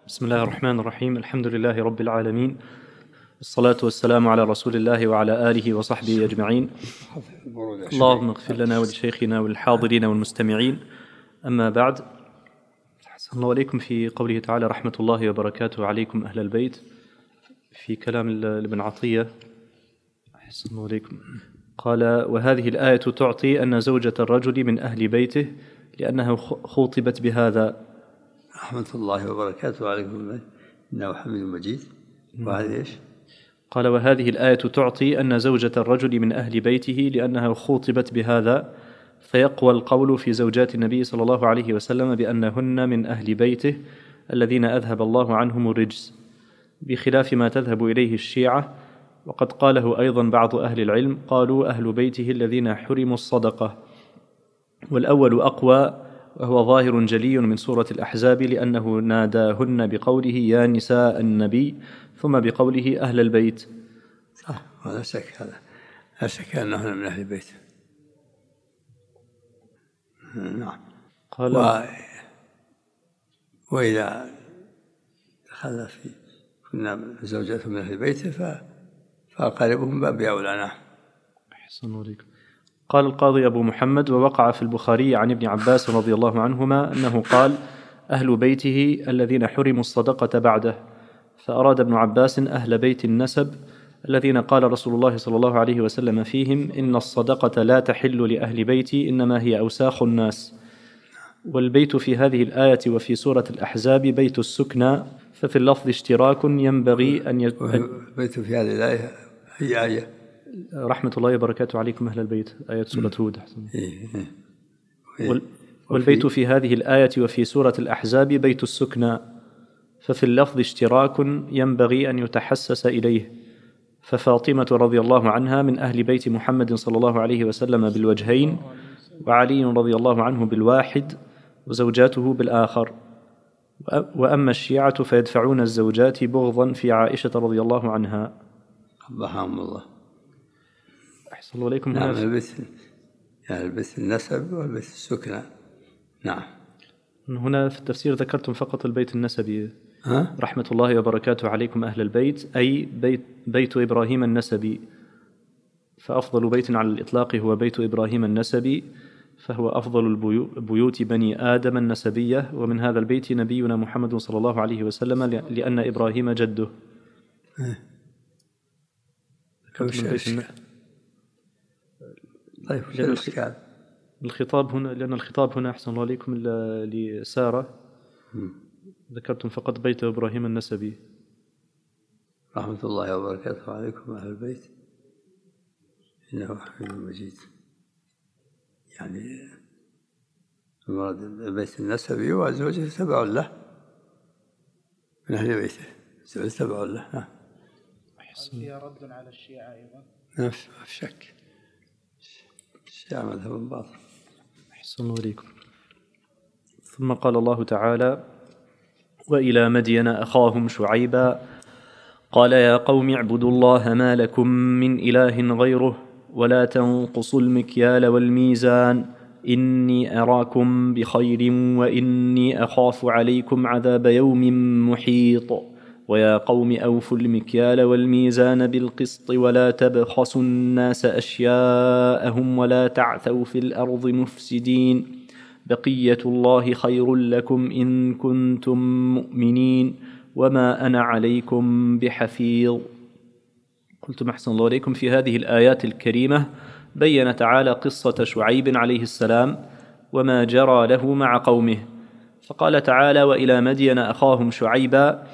بسم الله الرحمن الرحيم. الحمد لله رب العالمين، الصلاة والسلام على رسول الله وعلى آله وصحبه أجمعين. اللهم اغفر لنا ولشيخنا وللحاضرين والمستمعين. أما بعد، أحسن الله عليكم في قوله تعالى رحمة الله وبركاته عليكم أهل البيت، في كلام ابن عطية أحسن الله عليكم، قال: وهذه الآية تعطي أن زوجة الرجل من أهل بيته لأنها خوطبت بهذا. رحمة الله وبركاته عليكم إنه حميد مجيد. وهذه إيش؟ قال: وهذه الآية تعطي أن زوجة الرجل من أهل بيته لأنها خوطبت بهذا، فيقوى القول في زوجات النبي صلى الله عليه وسلم بأنهن من أهل بيته الذين أذهب الله عنهم الرجس، بخلاف ما تذهب إليه الشيعة. وقد قاله أيضا بعض أهل العلم، قالوا أهل بيته الذين حرموا الصدقة، والأول أقوى، وهو ظاهر جلي من سورة الأحزاب، لأنه ناداهن بقوله يا نساء النبي، ثم بقوله أهل البيت. هذا شك، هذا لا شك أنهن من أهل البيت. نعم. قال: وإذا دخل في كنا زوجته من أهل بيته فأقاربهم باب أولى. نعم. أحسن عليكم. قال القاضي أبو محمد: ووقع في البخاري عن ابن عباس رضي الله عنهما أنه قال أهل بيته الذين حرموا الصدقة بعده، فأراد ابن عباس أهل بيت النسب الذين قال رسول الله صلى الله عليه وسلم فيهم إن الصدقة لا تحل لأهل بيتي إنما هي أوساخ الناس. والبيت في هذه الآية وفي سورة الأحزاب بيت السكنى، ففي اللفظ اشتراك ينبغي أن البيت في هذه الآية هي آية رحمة الله وبركاته عليكم أهل البيت، آية سورة هود. والبيت في هذه الآية وفي سورة الأحزاب بيت السكنى، ففي اللفظ اشتراك ينبغي أن يتحسس إليه. ففاطمة رضي الله عنها من أهل بيت محمد صلى الله عليه وسلم بالوجهين، وعلي رضي الله عنه بالواحد، وزوجاته بالآخر. وأما الشيعة فيدفعون الزوجات بغضا في عائشة رضي الله عنها. قبحهم الله. أحسن الله عليكم. نعم. البيت النسب والبيت السكنى. نعم. هنا في التفسير ذكرتم فقط البيت النسبي. رحمة الله وبركاته عليكم أهل البيت، أي بيت إبراهيم النسبي، فأفضل بيت على الإطلاق هو بيت إبراهيم النسبي، فهو أفضل البيوت بني آدم النسبية، ومن هذا البيت نبينا محمد صلى الله عليه وسلم لأن إبراهيم جده. طيب، الخطاب هنا، لأن الخطاب هنا أحسن الله عليكم لسارة، ذكرتم فقط بيت إبراهيم النسبي. رحمة الله وبركاته عليكم أهل البيت إنه حميد مجيد. يعني المراد البيت النسبي وزوجته تبع له من أهل بيته، زوجته تبع له. فيها رد على الشيعة أيضا. ما في شك، الشيعة مذهب باطل. أحسن الله عليكم. ثم قال الله تعالى: وإلى مدين أخاهم شعيبا قال يا قوم اعبدوا الله ما لكم من إله غيره ولا تنقصوا المكيال والميزان إني أراكم بخير وإني أخاف عليكم عذاب يوم محيط ويا قوم أوفوا المكيال والميزان بالقسط ولا تبخسوا الناس أشياءهم ولا تعثوا في الأرض مفسدين بقية الله خير لكم إن كنتم مؤمنين وما أنا عليكم بحفيظ. قلتم أحسن الله عليكم. في هذه الآيات الكريمة بين تعالى قصة شعيب عليه السلام وما جرى له مع قومه، فقال تعالى: وإلى مدين أخاهم شعيبا،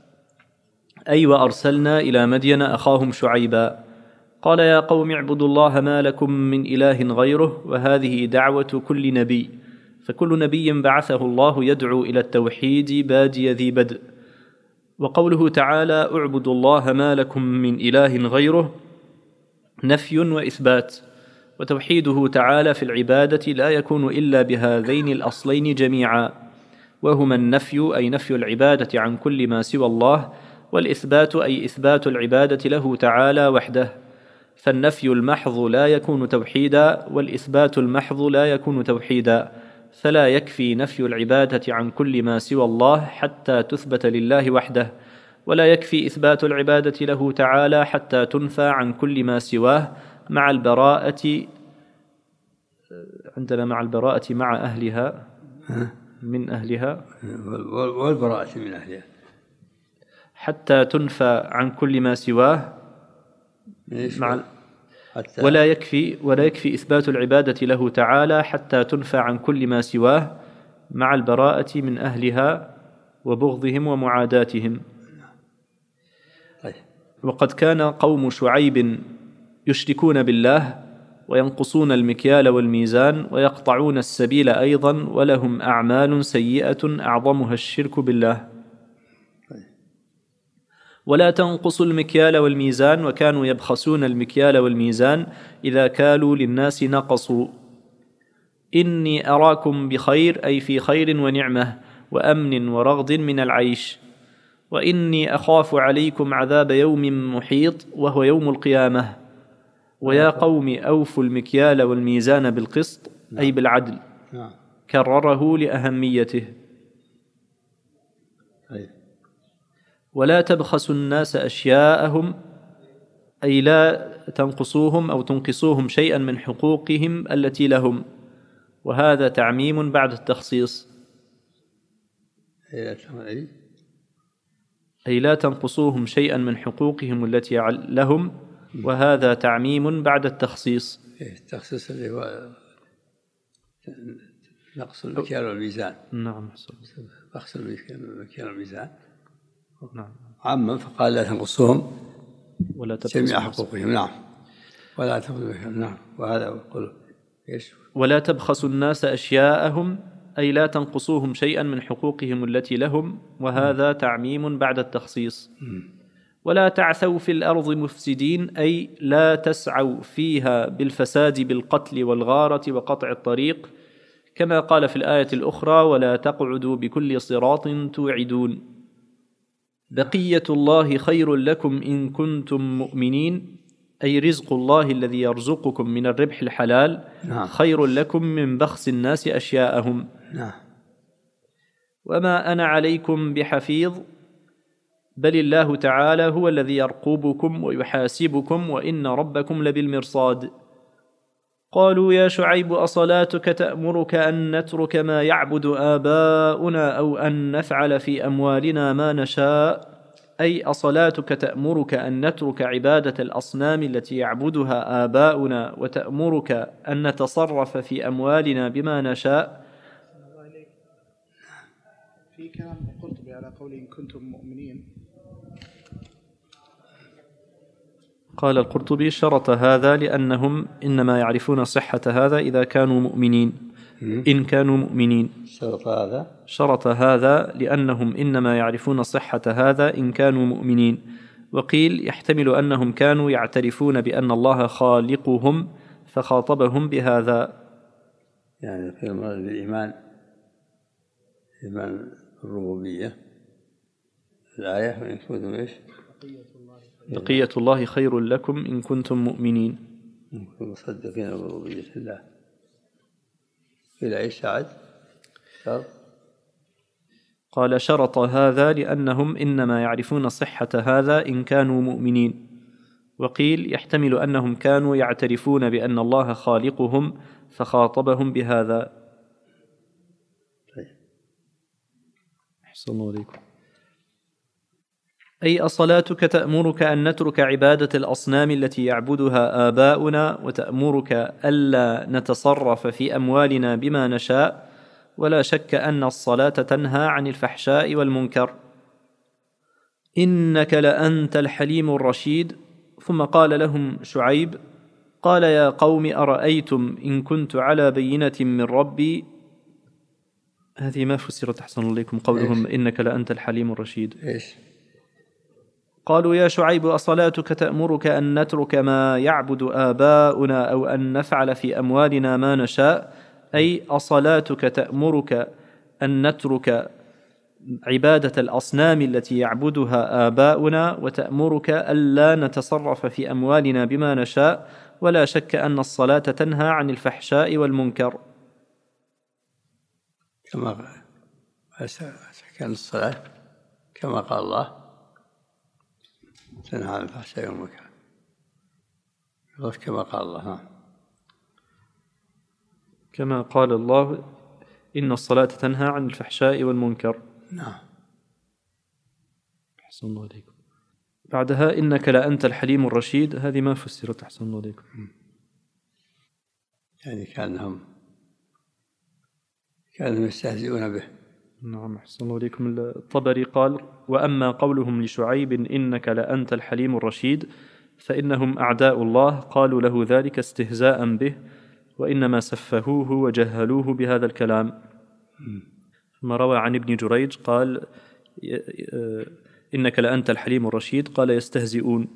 أي وأرسلنا إلى مدين أخاهم شعيبا. قال يا قوم اعبدوا الله ما لكم من إله غيره، وهذه دعوة كل نبي، فكل نبي بعثه الله يدعو إلى التوحيد بادي ذي بدء. وقوله تعالى اعبدوا الله ما لكم من إله غيره نفي وإثبات، وتوحيده تعالى في العبادة لا يكون إلا بهذين الأصلين جميعا، وهما النفي أي نفي العبادة عن كل ما سوى الله، والإثبات أي إثبات العبادة له تعالى وحده. فالنفي المحض لا يكون توحيدا، والإثبات المحض لا يكون توحيدا، فلا يكفي نفي العبادة عن كل ما سوى الله حتى تثبت لله وحده، ولا يكفي إثبات العبادة له تعالى حتى تنفى عن كل ما سواه مع البراءة. عندنا مع البراءة مع أهلها من أهلها، والبراءة من أهلها، حتى تنفى عن كل ما سواه مع ولا يكفي إثبات العبادة له تعالى حتى تنفى عن كل ما سواه مع البراءة من أهلها وبغضهم ومعاداتهم. وقد كان قوم شعيب يشركون بالله وينقصون المكيال والميزان ويقطعون السبيل أيضا، ولهم أعمال سيئة أعظمها الشرك بالله. ولا تنقصوا المكيال والميزان، وكانوا يبخسون المكيال والميزان، إذا كالوا للناس نقصوا. إني أراكم بخير، أي في خير ونعمة وأمن ورغد من العيش، وإني أخاف عليكم عذاب يوم محيط وهو يوم القيامة. ويا قوم أوفوا المكيال والميزان بالقسط، أي بالعدل، كرره لأهميته. ولا تبخسوا الناس أشياءهم، أي لا تنقصوهم أو تنقصوهم شيئا من حقوقهم التي لهم، وهذا تعميم بعد التخصيص. أي لا تنقصوهم شيئا من حقوقهم التي لهم، وهذا تعميم بعد التخصيص. التخصيص اللي هو نقص المكيال والميزان. نعم، نقص المكيال والميزان. نعم. عما فقال لا تنقصوهم ولا جميع حقوقهم. نعم. ولا تنقصوا. نعم. وهذا يقول ايش؟ ولا تبخسوا الناس أشياءهم، أي لا تنقصوهم شيئا من حقوقهم التي لهم، وهذا تعميم بعد التخصيص. ولا تعثوا في الأرض مفسدين، أي لا تسعوا فيها بالفساد بالقتل والغارة وقطع الطريق، كما قال في الآية الأخرى: ولا تقعدوا بكل صراط توعدون. بقية الله خير لكم إن كنتم مؤمنين، أي رزق الله الذي يرزقكم من الربح الحلال خير لكم من بخس الناس أشياءهم. وما أنا عليكم بحفيظ، بل الله تعالى هو الذي يرقبكم ويحاسبكم، وإن ربكم لبالمرصاد. قالوا يا شعيب أصلاتك تأمرك أن نترك ما يعبد آباؤنا أو أن نفعل في أموالنا ما نشاء، أي أصلاتك تأمرك أن نترك عبادة الأصنام التي يعبدها آباؤنا، وتأمرك أن نتصرف في أموالنا بما نشاء. في كلام القرطبي على قول إن كنتم مؤمنين، قال القرطبي: شرط هذا لأنهم إنما يعرفون صحة هذا إذا كانوا مؤمنين. إن كانوا مؤمنين. شرط هذا لأنهم إنما يعرفون صحة هذا إن كانوا مؤمنين. وقيل يحتمل أنهم كانوا يعترفون بأن الله خالقهم فخاطبهم بهذا، يعني في الإيمان، إيمان الربوبية. الآية وإن كنتم إيش؟ بقية الله خير لكم إن كنتم مؤمنين، مصدقين بربوبية الله. إلى أي سعد؟ قال: شرط هذا لأنهم إنما يعرفون صحة هذا إن كانوا مؤمنين. وقيل يحتمل أنهم كانوا يعترفون بأن الله خالقهم فخاطبهم بهذا. أحسن الله عليكم. أي أصلاتك تأمرك أن نترك عبادة الأصنام التي يعبدها آباؤنا، وتأمرك ألا نتصرف في أموالنا بما نشاء، ولا شك أن الصلاة تنهى عن الفحشاء والمنكر. إنك لأنت الحليم الرشيد. ثم قال لهم شعيب: قال يا قوم أرأيتم إن كنت على بينة من ربي. هذه ما فسرت أحسن عليكم قولهم إنك لأنت الحليم الرشيد. قالوا يا شعيب أصلاتك تأمرك أن نترك ما يعبد آباؤنا أو أن نفعل في أموالنا ما نشاء، أي أصلاتك تأمرك أن نترك عبادة الأصنام التي يعبدها آباؤنا، وتأمرك ألا نتصرف في أموالنا بما نشاء، ولا شك أن الصلاة تنهى عن الفحشاء والمنكر. كما كان الصلاة كما قال الله تنهى عن الفحشاء والمنكر كما قال الله. كما قال الله إن الصلاة تنهى عن الفحشاء والمنكر. نعم. أحسن الله عليكم. بعدها إنك لأنت الحليم الرشيد، هذه ما فسرت أحسن الله عليكم. يعني كانوا يستهزئون به. نعم أحسن الله عليكم. الطبري قال وأما قولهم لشعيب إنك لأنت الحليم الرشيد فإنهم أعداء الله قالوا له ذلك استهزاء به وإنما سفهوه وجهلوه بهذا الكلام. ثم روى عن ابن جريج قال إنك لأنت الحليم الرشيد قال يستهزئون،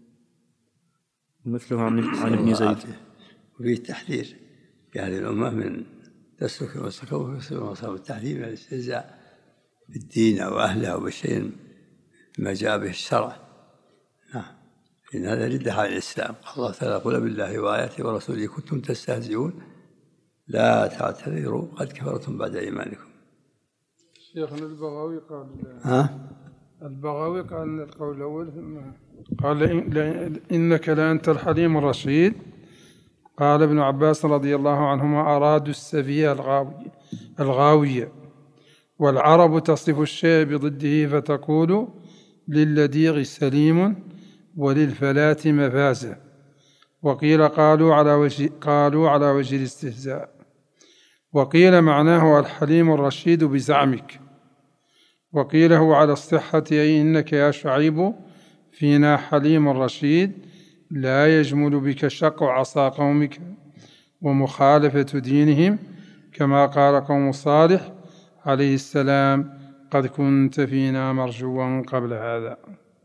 مثله عن ابن زيد. وفيه التحذير في هذه الأمة من تسلك وصف التحذير من الاستهزاء بالدين أو أهله أو بشيء ما جاء به الشرع. نعم. إن هذا ردة على الإسلام. الله تعالى قل بالله وآياته ورسوله كنتم تستهزئون لا تعتذروا قد كفرتم بعد إيمانكم. شيخنا البغوي قال القول الأول قال إنك لأنت الحليم الرشيد. قال ابن عباس رضي الله عنهما أرادوا السفيه الغاوية، والعرب تصف الشيء بضده فتقول للديغ سليم وللفلاة مفازة. وقيل قالوا على وجه الاستهزاء. وقيل معناه الحليم الرشيد بزعمك. وقيل هو على الصحة أي إنك يا شعيب فينا حليم رشيد لا يجمل بك شق عصا قومك ومخالفة دينهم كما قال قوم صالح عليه السلام قد كنت فينا مرجوا قبل هذا.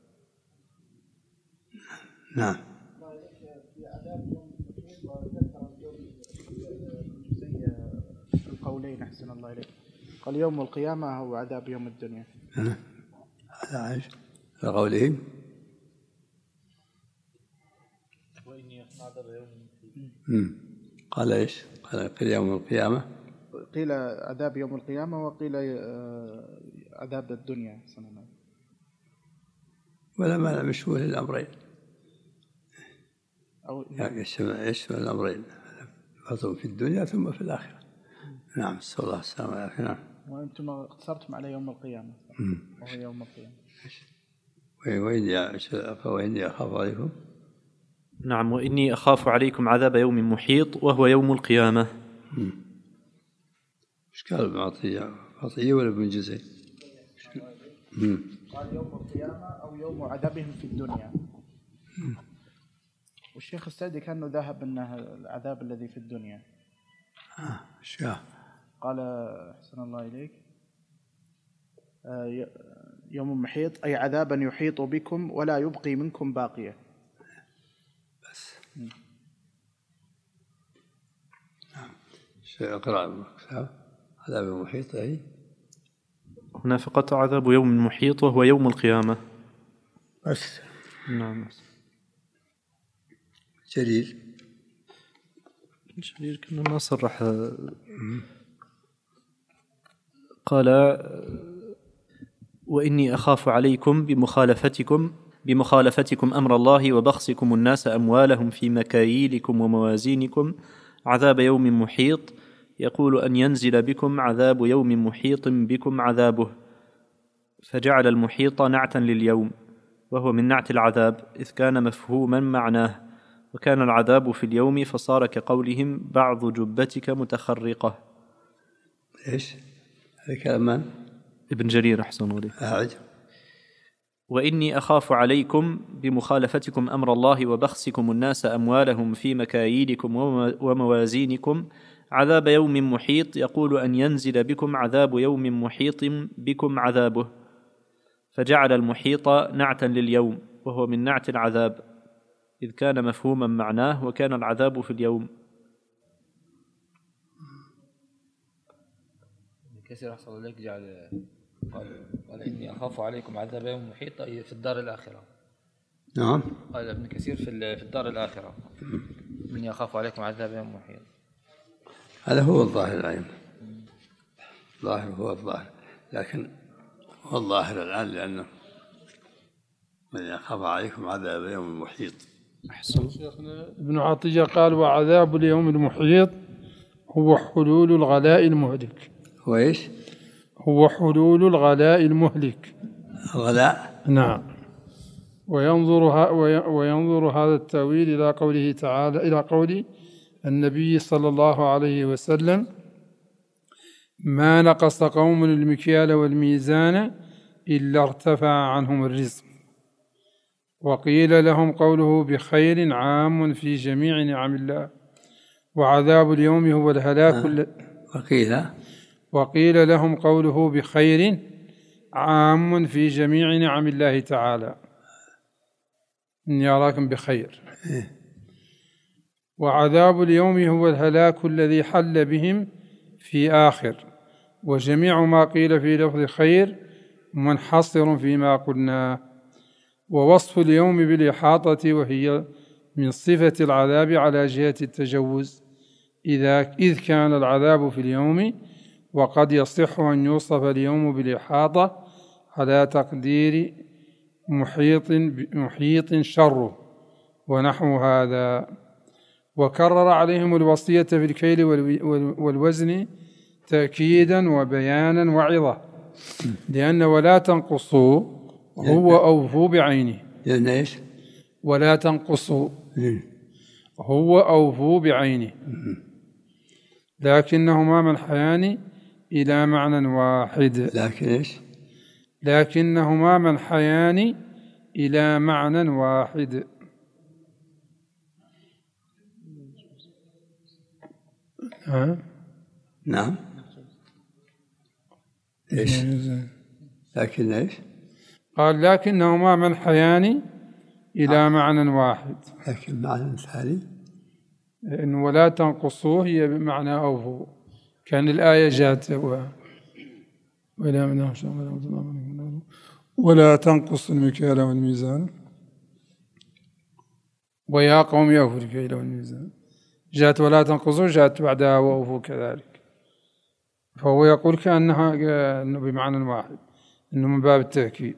نعم. القولين أحسن الله إليك. قال يوم القيامة هو عذاب يوم الدنيا. هذا عايش لقولهم قال إيش؟ قيل يوم القيامة، قيل عذاب يوم القيامة وقيل عذاب الدنيا. ولا ما مشبوه للأمرين أو يعني يشمل الأمرين فضل في الدنيا ثم في الآخرة. نعم. نسأل الله السلامة والعافية. نعم. وأنتم اقتصرتم على يوم القيامة وهو يوم القيامة. وإني أخاف عليكم. نعم. وإني أخاف عليكم عذاب يوم محيط وهو يوم القيامة. إيش قال ابن عطية ولا ابن جزي؟ قال يوم القيامة أو يوم عذابهم في الدنيا. والشيخ السعدي كأنه ذهب أنه العذاب الذي في الدنيا. قال أحسن الله إليك يوم محيط أي عذابا يحيط بكم ولا يبقي منكم باقية. بس اقرأ عذاب محيط أي هنا فقط عذاب يوم محيط وهو يوم القيامة بس. نعم. جليل كنا ما صرح. قال وإني أخاف عليكم بمخالفتكم أمر الله وبخسكم الناس أموالهم في مكاييلكم وموازينكم عذاب يوم محيط يقول أن ينزل بكم عذاب يوم محيط بكم عذابه، فجعل المحيط نعتا لليوم وهو من نعت العذاب إذ كان مفهوما معناه، وكان العذاب في اليوم فصار كقولهم بعض جبتك متخرقة. إيش هذا كلام من؟ ابن جرير أحسن عليه. أعد. وإني أخاف عليكم بمخالفتكم أمر الله وبخسكم الناس أموالهم في مكاييلكم وموازينكم عذاب يوم محيط يقول أن ينزل بكم عذاب يوم محيط بكم عذابه، فجعل المحيط نعتا لليوم وهو من نعت العذاب إذ كان مفهوما معناه وكان العذاب في اليوم. كثير أحسن الله إليك جعل قال إني أخاف عليكم عذاب يوم محيط أي في الدار الآخرة. نعم. قال ابن كثير في الدار الآخرة إني أخاف عليكم عذاب يوم محيط. هذا هو الظاهر العين. الظاهر هو الظاهر، لكن هو الظاهر الآن، لأنه من يخاف عليكم عذاب يوم محيط. أحسن. شيخنا ابن عطية قال: وعذاب اليوم المحيط هو حلول الغلاء المهلك. هو إيش؟ هو حلول الغلاء المهلك. الغلاء. نعم. وينظر هذا التأويل إلى قوله تعالى، إلى قول النبي صلى الله عليه وسلم: ما نقص قوم المكيال والميزان إلا ارتفع عنهم الرزق. وقيل لهم قوله بخير عام في جميع نعم الله، وعذاب اليوم هو الهلاك. وقيل لهم قوله بخير عام في جميع نعم الله تعالى، إني أراكم بخير. وعذاب اليوم هو الهلاك الذي حل بهم في آخر. وجميع ما قيل في لفظ خير منحصر فيما قلنا. ووصف اليوم بالإحاطة، وهي من صفة العذاب على جهة التجوز، إذ كان العذاب في اليوم، وقد يصح أن يوصف اليوم بالإحاطة على تقدير محيط شره ونحو هذا. وكرر عليهم الوصية في الكيل والوزن تأكيدا وبيانا وعظة، لأن ولا تنقصوا هو أوفوا بعينه. ولا تنقصوا هو أوفوا بعينه، لكنهما منحيان إلى معنى واحد. لكنهما منحيان إلى معنى واحد. نعم. إيش؟ لكن إيش؟ قال: لكنهما منحيان إلى معنى واحد. لكن معنى ثاني إن ولا تنقصوه هي بمعنى أوفوا، كان الآية جاءت ولا تنقص المكيال والميزان ويا قوم أوفوا الكيل والميزان. جاءت ولا تنقصوا، جاءت بعدها وأوفوا كذلك. فهو يقول كأنها إنه بمعنى واحد، إنه من باب التأكيد.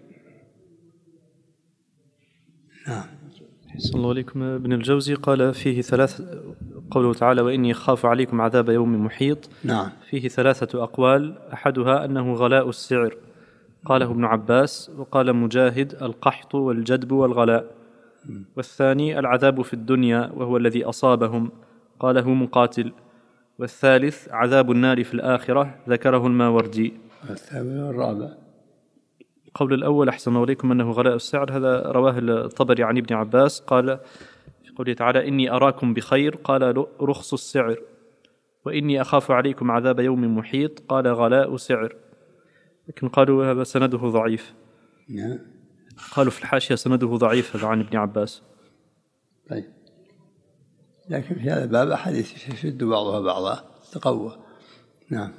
نعم. أحسن الله عليكم. ابن الجوزي قال فيه قوله تعالى: وإني أخاف عليكم عذاب يوم محيط. نعم. فيه 3 أقوال، أحدها أنه غلاء السعر، قاله ابن عباس، وقال مجاهد: القحط والجدب والغلاء. والثاني العذاب في الدنيا، وهو الذي أصابهم، قاله مقاتل. والثالث عذاب النار في الآخرة، ذكره الماوردي. الثامن والرابع. القول الأول أحسن الله عليكم أنه غلاء السعر، هذا رواه الطبري عن ابن عباس، قال في قوله تعالى: إني أراكم بخير، قال رخص السعر. وإني أخاف عليكم عذاب يوم محيط، قال غلاء سعر. لكن قالوا هذا سنده ضعيف. قالوا في الحاشية سنده ضعيف هذا عن ابن عباس. طيب، لكن في هذا الباب أحاديث يشد بعضها بعضا، تقوى. نعم.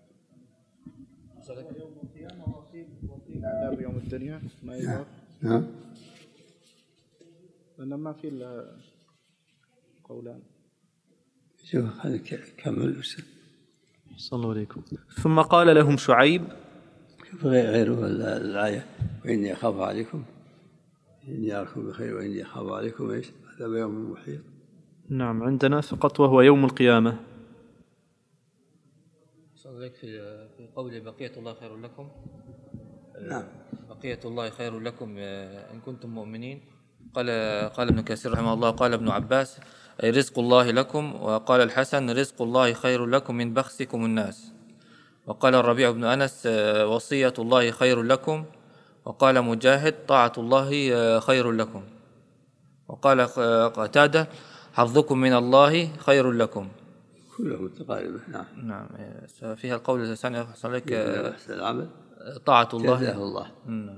عذاب يوم الدنيا ما يضاف. نعم. لأن ما في إلا قولان. شوف هذا كمل. صلى الله عليكم. ثم قال لهم شعيب، غيره الآية: وإني أخاف عليكم، إني أراكم بخير، وإني أخاف عليكم إيش؟ عذاب يوم محيط. نعم، عندنا فقط وهو يوم القيامة. صدق في قول بقية الله خير لكم. نعم. بقية الله خير لكم إن كنتم مؤمنين. قال ابن كثير رحمه الله: قال ابن عباس: أي رزق الله لكم. وقال الحسن: رزق الله خير لكم من بخسكم الناس. وقال الربيع بن أنس: وصية الله خير لكم. وقال مجاهد: طاعة الله خير لكم. وقال قتادة: حظكم من الله خير لكم. كلها متقاربة. نعم. فيها القول الثاني أحسن لك: أحسن العمل طاعة الله. جزاه الله.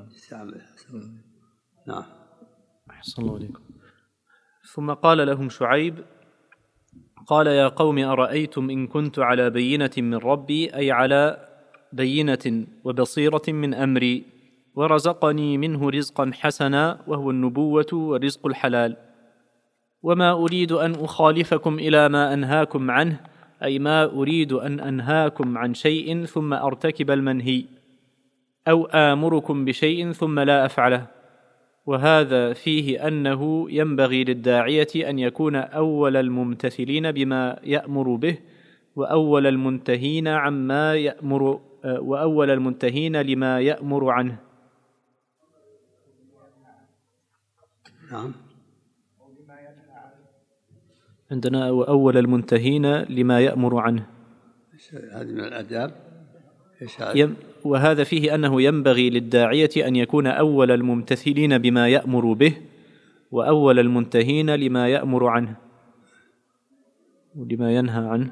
نعم. أحسن الله عليكم. ثم قال لهم شعيب، قال: يا قوم أرأيتم إن كنت على بينة من ربي، أي على بينة وبصيرة من أمري، ورزقني منه رزقا حسنا، وهو النبوة ورزق الحلال، وما أريد أن أخالفكم إلى ما أنهاكم عنه، أي ما أريد أن أنهاكم عن شيء ثم أرتكب المنهي، أو آمركم بشيء ثم لا أفعله. وهذا فيه أنه ينبغي للداعية أن يكون أول الممتثلين بما يأمر به، وأول المنتهين عما يأمر، وأول المنتهين لما يأمر عنه. نعم. عندنا وأول المنتهين لما يأمر عنه، هذه من الآداب. وهذا فيه أنه ينبغي للداعية أن يكون أول الممتثلين بما يأمر به، وأول المنتهين لما يأمر عنه ولما ينهى عنه.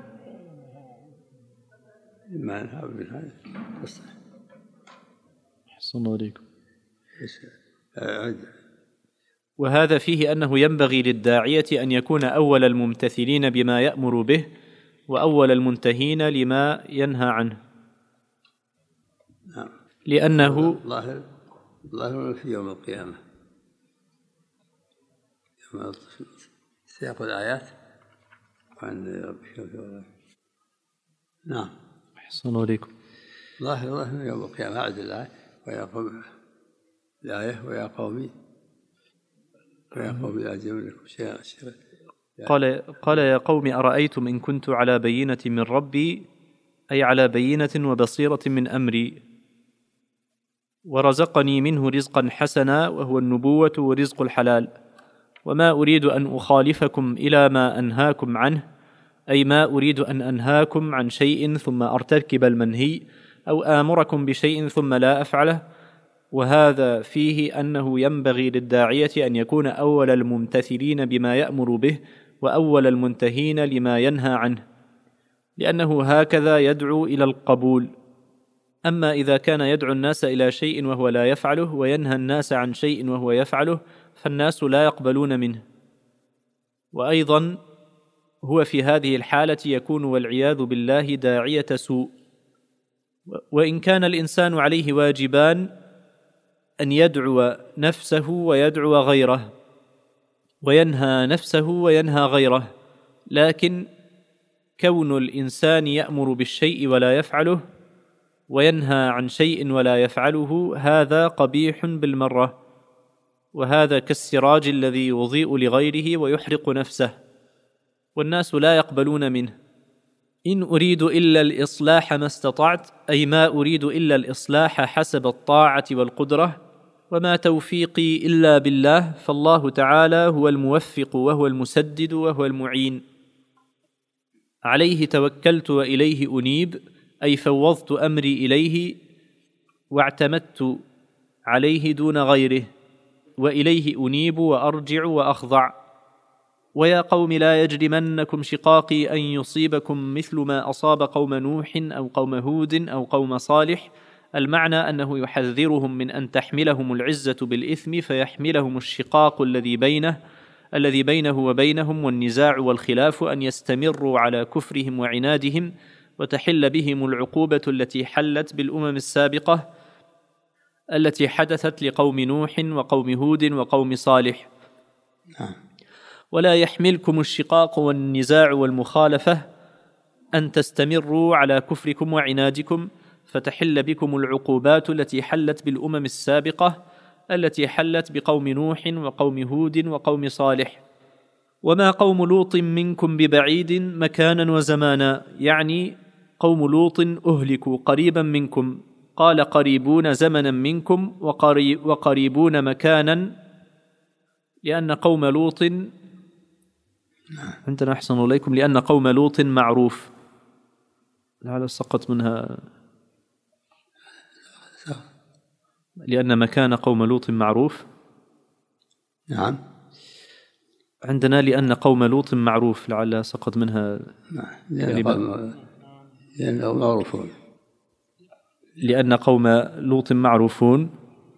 لما ينهى عنه. أحسن الله عليكم. وهذا فيه أنه ينبغي للداعية أن يكون أول الممتثلين بما يأمر به، وأول المنتهين لما ينهى عنه. نعم. لأنه ظاهر في يوم القيامة، سياق الآيات وعن ربك. نعم. أحسن الله عليكم. ظاهر يوم القيامة. أعد الآية ويا قومي لا أجدونكم شيئا. قال يا قوم أرأيتم إن كنت على بينة من ربي، أي على بينة وبصيرة من أمري، ورزقني منه رزقا حسنا وهو النبوة ورزق الحلال، وما أريد أن أخالفكم إلى ما أنهاكم عنه، أي ما أريد أن أنهاكم عن شيء ثم أرتكب المنهي، أو آمركم بشيء ثم لا أفعله. وهذا فيه أنه ينبغي للداعية أن يكون أول الممتثلين بما يأمر به، وأول المنتهين لما ينهى عنه، لأنه هكذا يدعو إلى القبول. أما إذا كان يدعو الناس إلى شيء وهو لا يفعله، وينهى الناس عن شيء وهو يفعله، فالناس لا يقبلون منه. وأيضا هو في هذه الحالة يكون والعياذ بالله داعية سوء. وإن كان الإنسان عليه واجبان، أن يدعو نفسه ويدعو غيره، وينهى نفسه وينهى غيره، لكن كون الإنسان يأمر بالشيء ولا يفعله، وينهى عن شيء ولا يفعله، هذا قبيح بالمرة، وهذا كالسراج الذي يضيء لغيره ويحرق نفسه، والناس لا يقبلون منه. إن أريد إلا الإصلاح ما استطعت، أي ما أريد إلا الإصلاح حسب الطاعة والقدرة، وما توفيقي إلا بالله، فالله تعالى هو الموفق وهو المسدد وهو المعين. عليه توكلت وإليه أنيب، أي فوضت أمري إليه واعتمدت عليه دون غيره، وإليه أنيب وأرجع وأخضع. ويا قوم لا يجرمنكم شقاقي أن يصيبكم مثل ما أصاب قوم نوح أو قوم هود أو قوم صالح. المعنى أنه يحذرهم من أن تحملهم العزة بالإثم فيحملهم الشقاق الذي بينه وبينهم والنزاع والخلاف، أن يستمروا على كفرهم وعنادهم، وتحل بهم العقوبة التي حلت بالأمم السابقة التي حدثت لقوم نوح وقوم هود وقوم صالح. ولا يحملكم الشقاق والنزاع والمخالفة أن تستمروا على كفركم وعنادكم، فتحل بكم العقوبات التي حلت بالأمم السابقة التي حلت بقوم نوح وقوم هود وقوم صالح. وما قوم لوط منكم ببعيد مكانا وزمانا، يعني قوم لوط أهلكوا قريبا منكم، قال قريبون زمنا منكم وقريبون مكانا، لأن قوم لوط عندنا أحسن إليكم، لأن قوم لوط معروف. لعل سقط منها، لأن مكان قوم لوط معروف. نعم. عندنا لأن قوم لوط معروف، لعل سقط منها كلمة. لأنهم معروفون. لأن قوم لوط معروفون.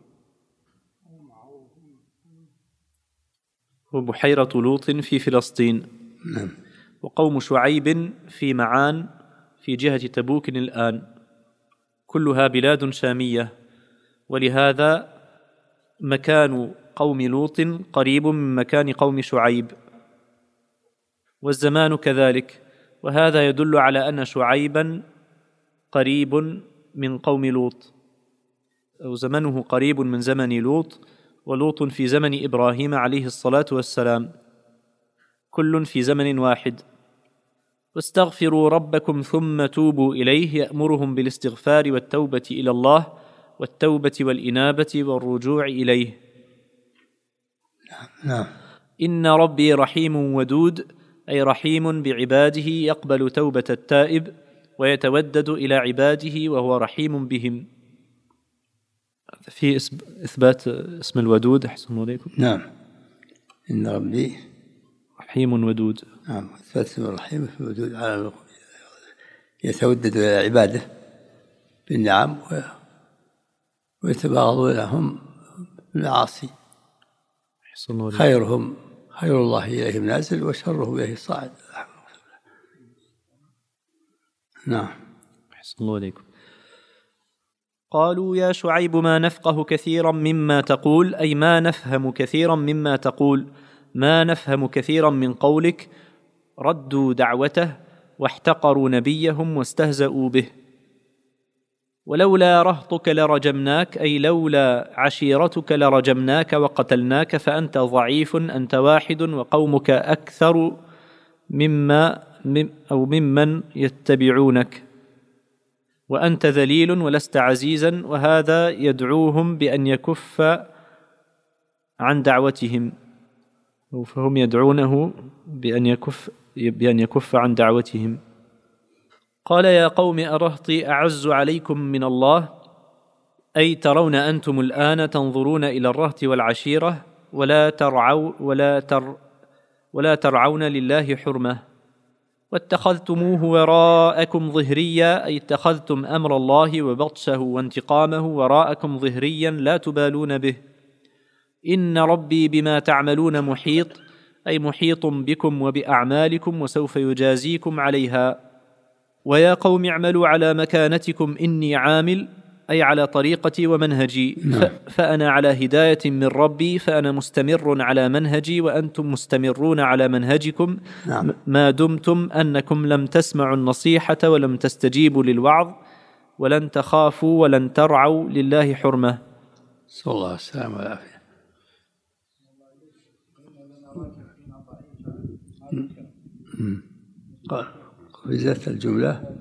وبحيرة لوط في فلسطين. نعم. وقوم شعيب في معان في جهة تبوك الآن، كلها بلاد شامية، ولهذا مكان قوم لوط قريب من مكان قوم شعيب. والزمان كذلك، وهذا يدل على أن شعيبا قريب من قوم لوط، أو زمنه قريب من زمن لوط، ولوط في زمن إبراهيم عليه الصلاة والسلام، كل في زمن واحد. واستغفروا ربكم ثم توبوا إليه، يأمرهم بالاستغفار والتوبة إلى الله، والتوبة والإنابة والرجوع إليه. نعم. إن ربي رحيم ودود، أي رحيم بعباده، يقبل توبة التائب ويتودد إلى عباده وهو رحيم بهم. في إثبات اسم الودود. أحسن عليكم. نعم. إن ربي رحيم ودود. نعم. إثبات اسم الرحيم في الودود على يتودد إلى عباده بالنعم ويتباغضون لهم بالمعاصي. خيرهم خير الله إليهم نازل وشرهم إليه صاعد. نعم. أحسن الله عليكم. قالوا يا شعيب ما نفقه كثيرا مما تقول، أي ما نفهم كثيرا مما تقول، ما نفهم كثيرا من قولك. ردوا دعوته واحتقروا نبيهم واستهزأوا به. ولولا رهطك لرجمناك، أي لولا عشيرتك لرجمناك وقتلناك، فأنت ضعيف، أنت واحد وقومك أكثر ممن يتبعونك، وأنت ذليل ولست عزيزا. وهذا يدعوهم بأن يكف عن دعوتهم، فهم يدعونه بأن يكف عن دعوتهم. قال يا قوم أرهطي أعز عليكم من الله، أي ترون أنتم الآن تنظرون إلى الرهط والعشيرة ولا ترعون لله حرمة، واتخذتموه وراءكم ظهريا، أي اتخذتم أمر الله وبطشه وانتقامه وراءكم ظهريا لا تبالون به. إن ربي بما تعملون محيط، أي محيط بكم وبأعمالكم وسوف يجازيكم عليها. ويا قوم اعملوا على مكانتكم إني عامل، أي على طريقتي ومنهجي. فأنا على هداية من ربي، فأنا مستمر على منهجي وأنتم مستمرون على منهجكم. ما دمتم أنكم لم تسمعوا النصيحة ولم تستجيبوا للوعظ ولن تخافوا ولن ترعوا لله حرمة. صلى الله السلام والعافية. قال في ذات الجملة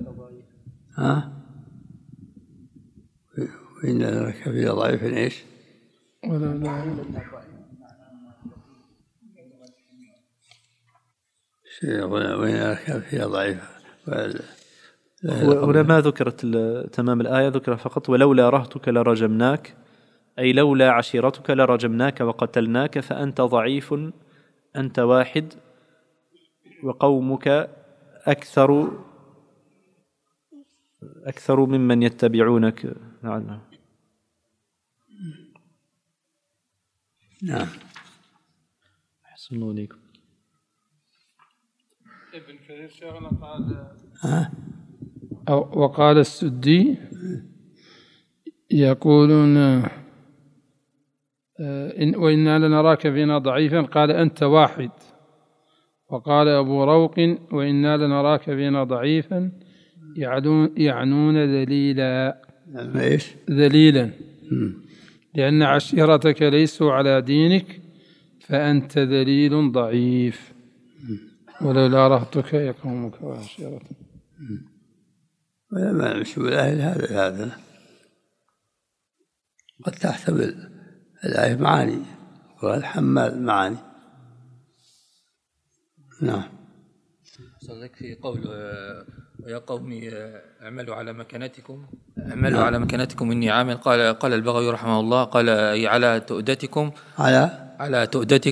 وإن لك في ضعيف إيش؟ وإن لك في ضعيف. هنا ما ذكرت تمام الآية، ذكر فقط ولولا رهتك لرجمناك، أي لولا عشيرتك لرجمناك وقتلناك، فأنت ضعيف، أنت واحد وقومك أكثر ممن يتبعونك. نعم. أحسن عليكم. ابن كثير شيخنا قال وقال السدي يقولون وإنا لنراك فينا ضعيفا، قال أنت واحد. وقال أبو روق وإنا لنراك فينا ضعيفا يعنون ذليلا. ذليلا لأن عشيرتك ليسوا على دينك فأنت ذليل ضعيف، ولولا رهطك يقومك وعشيرتك. ولما نمشي بالأهل هذا قد تحتمل الآية معاني والحمال معاني. نعم. صدق في قول ويا قوم اعملوا على مكانتكم، اعملوا على مكانتكم إني عامل. قال البغوي رحمه الله قال أي على تؤدتكم، على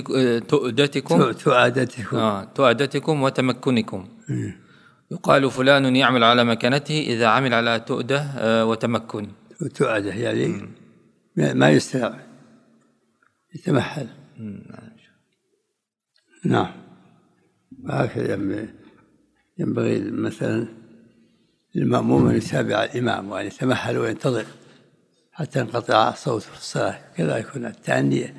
تؤدتكم وتمكنكم. يقال فلان يعمل على مكانته إذا عمل على تؤدة وتمكن. تؤدة يعني ما يستطيع يتمحل. نعم. وهكذا ينبغي مثلا للمأموم أن يتابع الإمام وأن يتمهل وينتظر حتى ينقطع صوته في الصلاة، كذا يكون التأني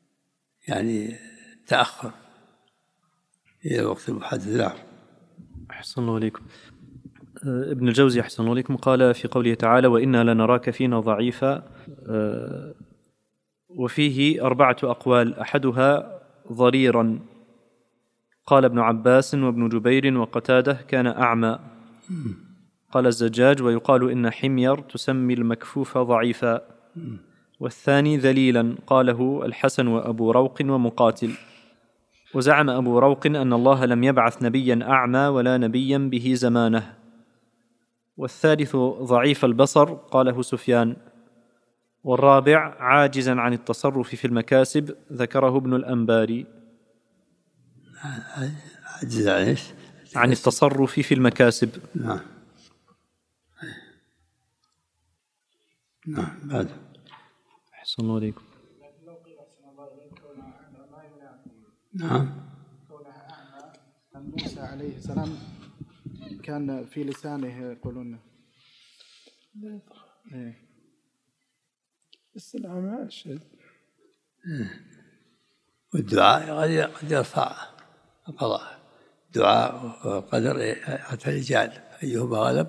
يعني التأخر إلى الوقت المحدد. نعم. أحسن الله إليكم. ابن الجوزي أحسن الله إليكم قال في قوله تعالى وإنا لنراك فينا ضعيفا، وفيه 4 أقوال، أحدها ضريرا. قال ابن عباس وابن جبير وقتاده كان أعمى. قال الزجاج ويقال إن حمير تسمي المكفوف ضعيفا. والثاني ذليلا، قاله الحسن وأبو روق ومقاتل. وزعم أبو روق أن الله لم يبعث نبيا أعمى ولا نبيا به زمانه. والثالث ضعيف البصر، قاله سفيان. والرابع عاجزا عن التصرف في المكاسب، ذكره ابن الأنباري. عجز عن ايش؟ عن التصرف في المكاسب. نعم. نعم. بعد. أحسن الله إليكم. نعم. كونها أعمى، موسى عليه السلام كان في لسانه يقولون بس العمى أشد. والدعاء قد يرفع القضاء، الدعاء والقدر حتى الرجال أيهما غلب،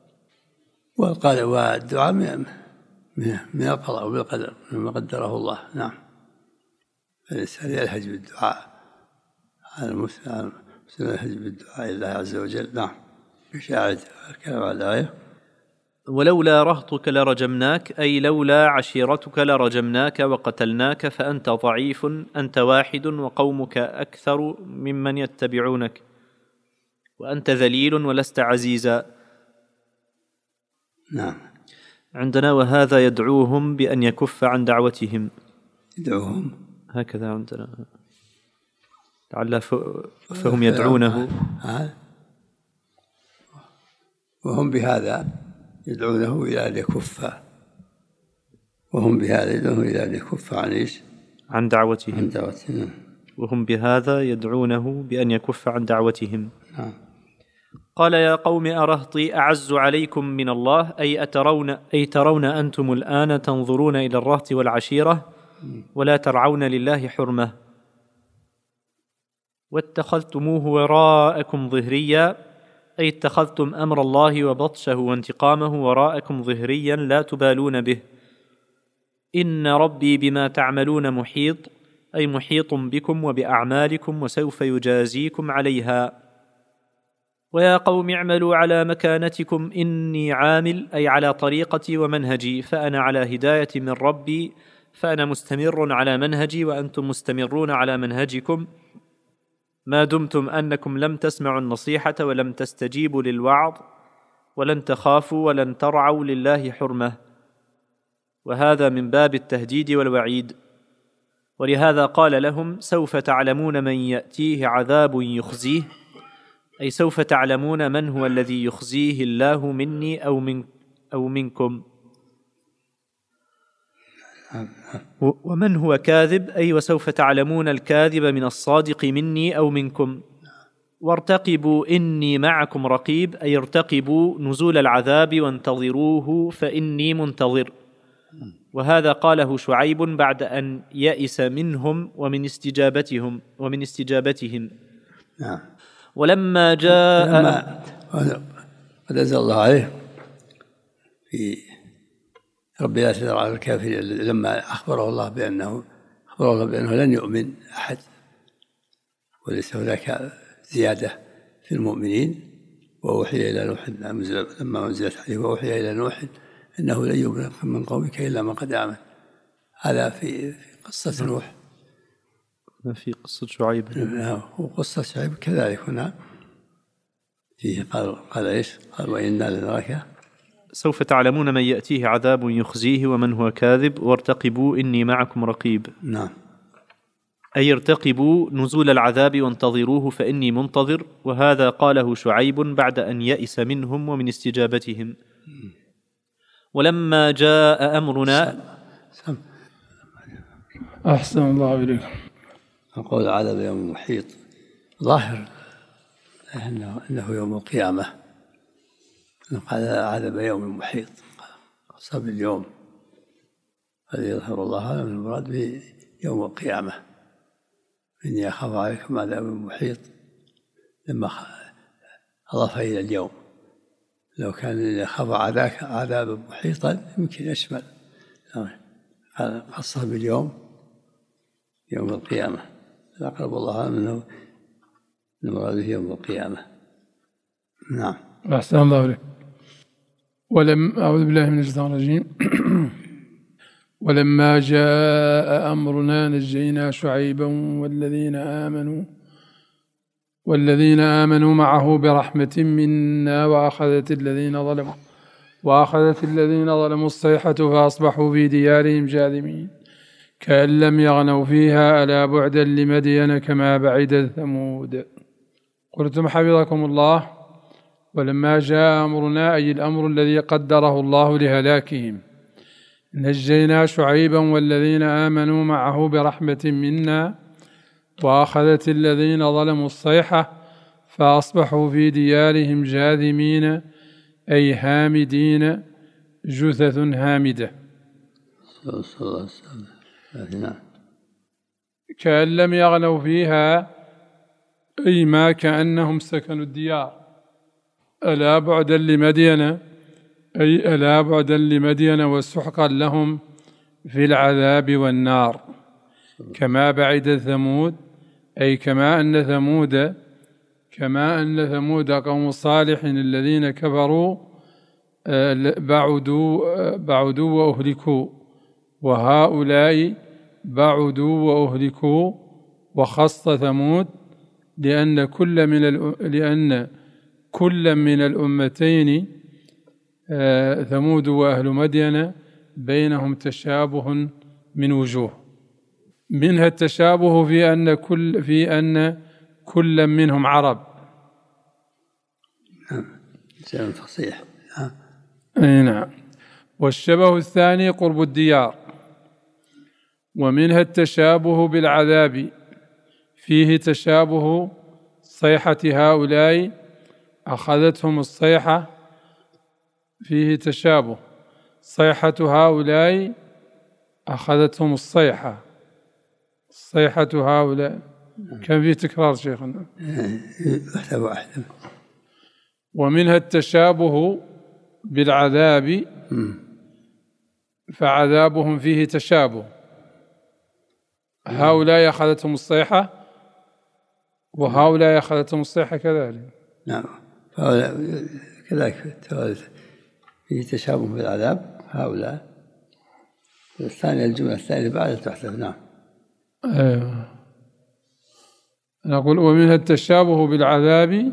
والدعاء من القضاء والقدر مما قدره الله. نعم. فالإنسان يلهج بالدعاء، على المسلم يلهج بالدعاء لله عز وجل. نعم. يشاهد الكلام على الآية ولولا رهطك لرجمناك، أي لولا عشيرتك لرجمناك وقتلناك، فأنت ضعيف، أنت واحد وقومك أكثر ممن يتبعونك، وأنت ذليل ولست عزيزا. نعم. عندنا وهذا يدعوهم بأن يكف عن دعوتهم. يدعوهم هكذا عندنا، لعل فهم يدعونه، وهم بهذا يدعونه إلى أن يكف، وهم بهذا يدعونه إلى أن يكف عن إيش؟ عن دعوتهم. عن دعوتهم. وهم بهذا يدعونه بأن يكف عن دعوتهم. نعم. قال يا قوم أرهطي أعز عليكم من الله، أي ترون أنتم الآن تنظرون إلى الرهط والعشيرة ولا ترعون لله حرمة، واتخذتموه وراءكم ظهريا، أي اتخذتم أمر الله وبطشه وانتقامه وراءكم ظهريا لا تبالون به. إن ربي بما تعملون محيط، أي محيط بكم وبأعمالكم وسوف يجازيكم عليها. ويا قوم اعملوا على مكانتكم إني عامل، أي على طريقتي ومنهجي، فأنا على هداية من ربي، فأنا مستمر على منهجي وأنتم مستمرون على منهجكم، ما دمتم أنكم لم تسمعوا النصيحة ولم تستجيبوا للوعظ ولن تخافوا ولن ترعوا لله حرمة. وهذا من باب التهديد والوعيد. ولهذا قال لهم سوف تعلمون من يأتيه عذاب يخزيه، أي سوف تعلمون من هو الذي يخزيه الله مني أو منكم، ومن هو كاذب، أي وسوف تعلمون الكاذب من الصادق مني أو منكم. وارتقبوا إني معكم رقيب، أي ارتقبوا نزول العذاب وانتظروه فإني منتظر. وهذا قاله شعيب بعد أن يئس منهم ومن استجابتهم. نعم. ولما جاء قد أنزل الله عليه في رب لا تذر على الكافرين، لما أخبره الله بأنه لن يؤمن أحد وليس هناك زيادة في المؤمنين. وأوحي إلى نوح لما أنزلت عليه وأوحي إلى نوح إنه لن يؤمن من قومك إلا من قد آمن. هذا في قصة نوح. في قصة شعيب. وقصة شعيب كذلك هنا فيه قال إيش؟ قال وإنا لنراك سوف تعلمون من يأتيه عذاب يخزيه ومن هو كاذب، وارتقبوا إني معكم رقيب. نعم. أي ارتقبوا نزول العذاب وانتظروه فإني منتظر. وهذا قاله شعيب بعد أن يئس منهم ومن استجابتهم. ولما جاء أمرنا أحسن الله إليكم. القول عذاب يوم محيط ظاهر أنه يوم القيامة. قال عذاب يوم محيط صب اليوم، هذا يظهر الله أعلم المراد به يوم القيامة. إني أخاف عليكم عذاب محيط، لما أضافها إلى اليوم. لو كان خضع عذابا محيطا يمكن يشمل، خصه باليوم، يوم القيامة. أقرب الله منه المراد يوم القيامة. نعم. أحسن الله إليك. أعوذ بالله من الشيطان الرجيم. ولما جاء أمرنا نجينا شعيبا والذين آمنوا معه برحمة منا وأخذت الذين ظلموا الصيحة فأصبحوا في ديارهم جاثمين كأن لم يغنوا فيها ألا بعدا لمدين كما بعد ثمود. قلتم حفظكم الله: ولما جاء أمرنا، أي الأمر الذي قدره الله لهلاكهم، نجينا شعيبا والذين آمنوا معه برحمة منا وأخذت الذين ظلموا الصيحة فأصبحوا في ديارهم جاثمين أي هامدين، جثث هامدة. كأن لم يغنوا فيها أي ما كأنهم سكنوا الديار. ألا بعدا لمدين أي ألا بعدا لمدين وسحقا لهم في العذاب والنار. كما بعد ثمود أي كما أن ثمود قوم صالح الذين كفروا بعدوا وأهلكوا، وهؤلاء بعدوا وأهلكوا. وخص ثمود لأن كل من الأمتين ثمود وأهل مدين بينهم تشابه من وجوه، منها التشابه في أن كل منهم عرب. نعم، فصيح. نعم. والشبه الثاني قرب الديار. ومنها التشابه بالعذاب، فيه تشابه صيحة هؤلاء أخذتهم الصيحة، فيه تشابه صيحة هؤلاء أخذتهم الصيحة هؤلاء. كان فيه تكرار شيخنا. واحدة. ومنها التشابه بالعذاب، فعذابهم فيه تشابه. هؤلاء أخذتهم الصيحة وهؤلاء أخذتهم الصيحة كذلك. نعم، كذلك فيه تشابه بالعذاب هؤلاء. الثانية الجملة الثانية بعد تحدث. نعم. أيوه. نقول ومنها التشابه بالعذاب،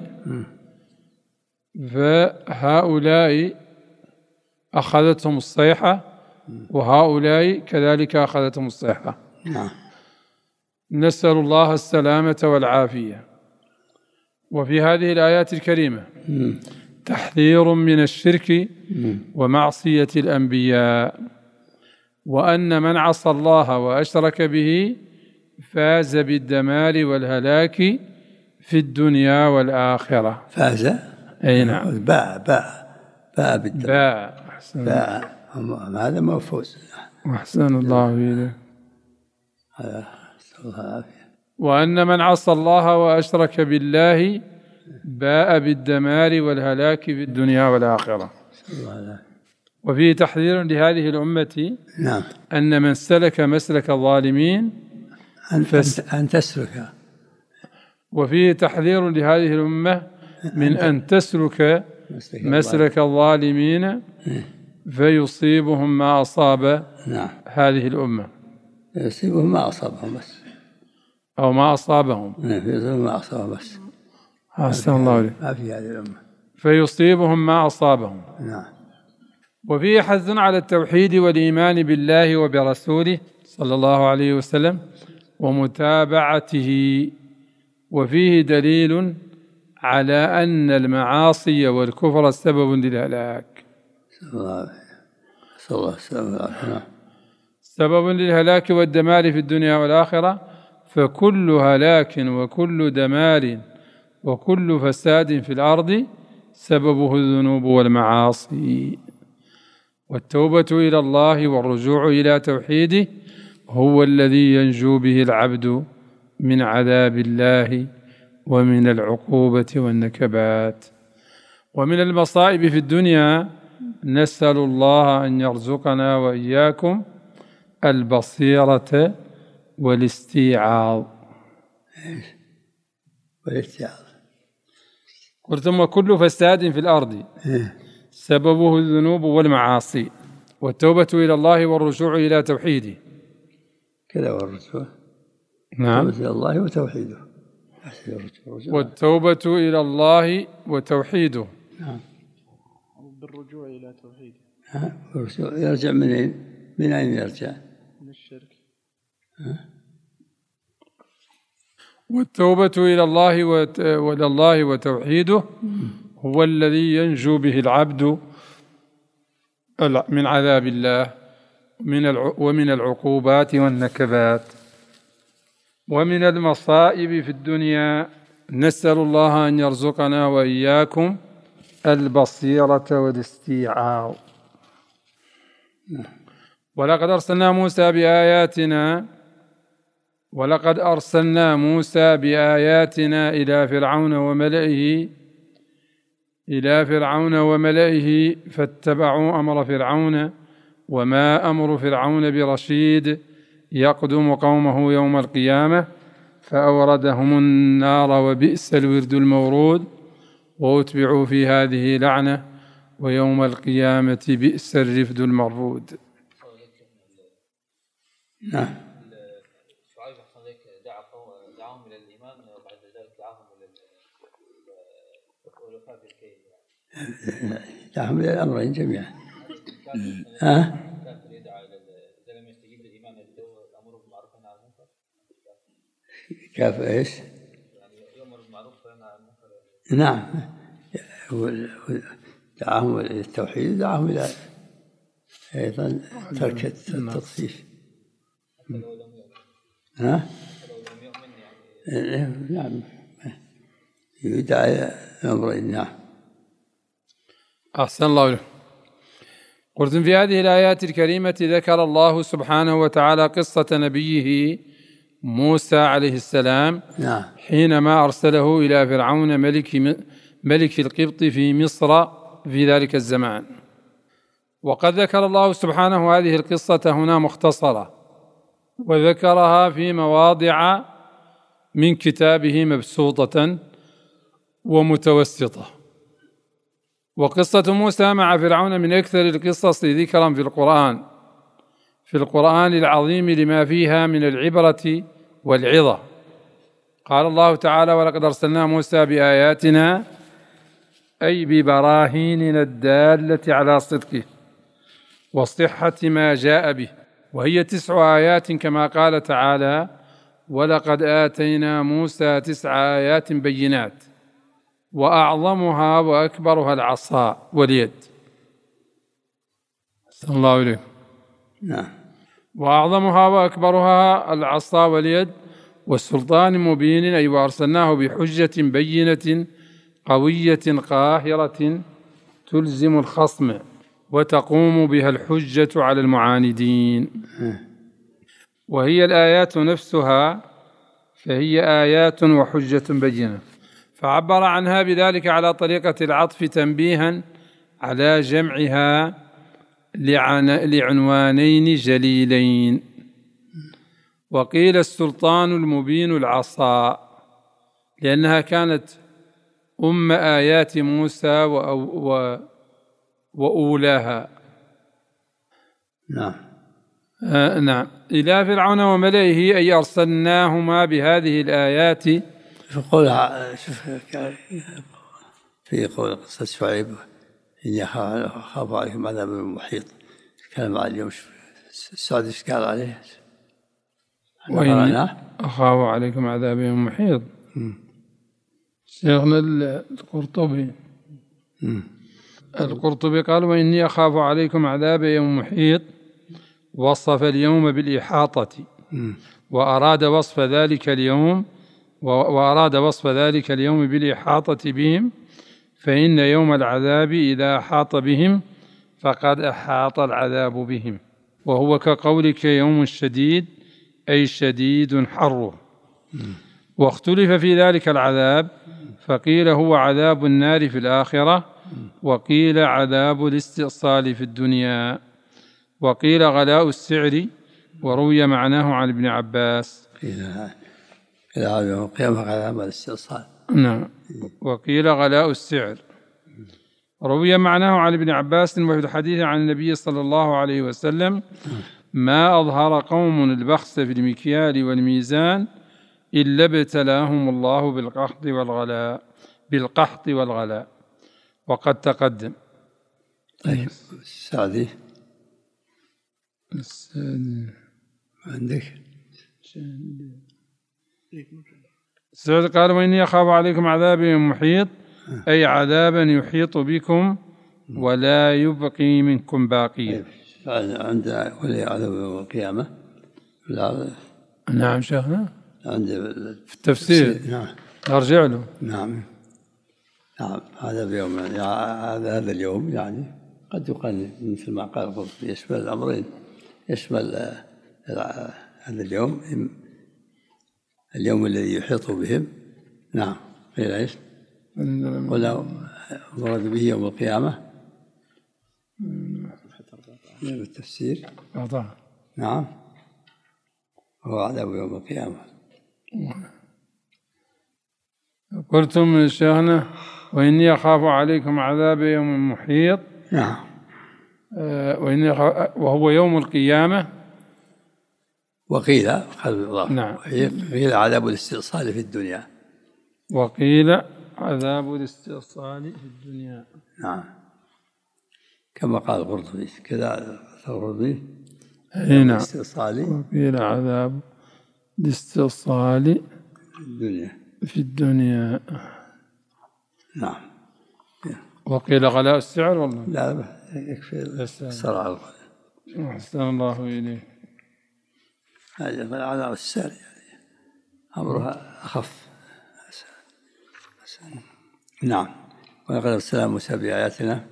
فهؤلاء أخذتهم الصيحة وهؤلاء كذلك أخذتهم الصيحة. نعم. نسأل الله السلامة والعافية. وفي هذه الآيات الكريمة تحذير من الشرك ومعصية الأنبياء، وأن من عصى الله وأشرك به فاز بالدمار والهلاك في الدنيا والآخرة. فاز؟ أي نعم. باء بالدمار. باء. هذا ما فوز. أحسن الله إليك. وأن من عصى الله وأشرك بالله باء بالدمار والهلاك في الدنيا والآخرة. وفيه تحذير لهذه الأمة. نعم. أن من سلك مسلك الظالمين أن تسلك. وفيه تحذير لهذه الأمة من أن تسلك مسلك الظالمين فيصيبهم ما أصاب هذه الأمة. يصيبهم ما أصابهم بس، أو ما أصابهم. يصيبهم ما أصابهم بس. أحسن الله عليك. ما في هذه الأمة. فيصيبهم ما أصابهم. نعم. وفيه حث على التوحيد والإيمان بالله وبرسوله صلى الله عليه وسلم ومتابعته. وفيه دليل على أن المعاصي والكفر سبب للهلاك. سبب للهلاك والدمار في الدنيا والآخرة. فكل هلاك وكل دمار وكل فساد في الأرض سببه الذنوب والمعاصي. والتوبة إلى الله والرجوع إلى توحيده هو الذي ينجو به العبد من عذاب الله ومن العقوبة والنكبات. ومن المصائب في الدنيا نسأل الله أن يرزقنا وإياكم البصيرة والاستيعاظ. قلت ثم كل فساد في الأرض سببه الذنوب والمعاصي، والتوبة إلى الله والرجوع إلى توحيده. كذا والرجوع. نعم. إلى الله وتوحيده. والتوبة إلى الله وتوحيده. نعم. بالرجوع إلى توحيده. يرجع من أين؟ من أين يرجع؟ من الشرك. والتوبة إلى الله وتوحيده هو الذي ينجو به العبد من عذاب الله ومن العقوبات والنكبات ومن المصائب في الدنيا. نسأل الله أن يرزقنا وإياكم البصيرة والاستيعاظ. ولقد أرسلنا موسى بآياتنا إلى فرعون وملئه فاتبعوا أمر فرعون وما أمر فرعون برشيد يقدم قومه يوم القيامة فأوردهم النار وبئس الورد المورود وأتبعوا في هذه لعنة ويوم القيامة بئس الرفد المرفود. نعم. شعيب أحسن عليك دعاهم إلى الإيمان وبعد ذلك دعاهم إلى الوفاء بالكيل. دعاهم إلى الأمرين جميعا. كافر يدعى إذا لم يستجيب للإيمان الأمر بالمعروف والنهي عن المنكر. كافر إيش؟ يعني يأمر بالمعروف وينهى عن المنكر. نعم. دعاهم إلى التوحيد ودعاهم إلى أيضا ترك التطفيف. نعم. يدعى الأمرين. نعم. أحسن الله إليك. قلت في هذه الآيات الكريمة ذكر الله سبحانه وتعالى قصة نبيه موسى عليه السلام. نعم. حينما أرسله إلى فرعون ملك القبط في مصر في ذلك الزمان. وقد ذكر الله سبحانه هذه القصة هنا مختصرة، وذكرها في مواضع من كتابه مبسوطة ومتوسطة. وقصة موسى مع فرعون من أكثر القصص ذكرا في القرآن العظيم لما فيها من العبرة والعظة. قال الله تعالى: ولقد أرسلنا موسى بآياتنا أي ببراهيننا الدالة على صدقه وصحة ما جاء به، وهي 9 آيات كما قال تعالى: ولقد آتينا موسى 9 آيات بينات وأعظمها وأكبرها العصا واليد. صلى الله عليه. نعم. وأعظمها وأكبرها العصا واليد والسلطان مبين، أي وأرسلناه بحجة بينة قوية قاهرة تلزم الخصم وتقوم بها الحجة على المعاندين. وهي الآيات نفسها فهي آيات وحجة بينة، فعبر عنها بذلك على طريقة العطف تنبيها على جمعها لعنوانين جليلين. وقيل السلطان المبين العصا لأنها كانت آيات موسى وأولاها. نعم. نعم. إلى فرعون وملئه أي أرسلناهما بهذه الآيات. في قول قصة شعيب: إني أخاف عليكم عذاب المحيط. كلام على اليوم السادس قال عليه: وإني أخاف عليكم عذاب يوم محيط. شيخنا القرطبي قال: وإني أخاف عليكم عذاب يوم محيط، وصف اليوم بالإحاطة، وأراد وصف ذلك اليوم بالإحاطة بهم، فإن يوم العذاب إذا أحاط بهم فقد أحاط العذاب بهم. وهو كقولك يوم شديد أي شديد حره. واختلف في ذلك العذاب، فقيل هو عذاب النار في الآخرة، وقيل عذاب الاستئصال في الدنيا، وقيل غلاء السعر، وروي معناه عن ابن عباس. إلى يوم القيامة عذاب الاستئصال. نعم. وقيل غلاء السعر، روي معناه عن ابن عباس وفي الحديث عن النبي صلى الله عليه وسلم: ما أظهر قوم البخس في المكيال والميزان إلا ابتلاهم الله بالقحط والغلاء. وقد تقدم. طيب السعدي عندك؟ السعدي قال: وإني أخاف عليكم عذاب محيط، أي عذابا يحيط بكم ولا يبقي منكم باقيا. عند عذاب يوم القيامة. نعم شيخنا، عند في التفسير. نعم أرجع له. نعم هذا بيوم هذا اليوم يعني قد يقال مثل ما قال القرطبي يشمل الأمرين، يشمل هذا اليوم الذي يحيط بهم. نعم قيل ايش؟ ولا مراد به يوم القيامة بالتفسير. نعم هو عذاب يوم القيامة. قلتم شيخنا: وإني أخاف عليكم عذاب يوم محيط. نعم. وهو يوم القيامة. وقيل نعم. قيل عذاب الاستئصال في الدنيا. وقيل عذاب الاستئصال في الدنيا. نعم كما قال القرطبي كذا القرطبي. نعم. وقيل عذاب الاستئصال في الدنيا. نعم. وقيل غلاء السعر. والله لا يكفي الصراع. أحسن الله إليك. هذا غلاء السعر يعني أمرها أخف. نعم. ولقد أرسلنا موسى بآياتنا.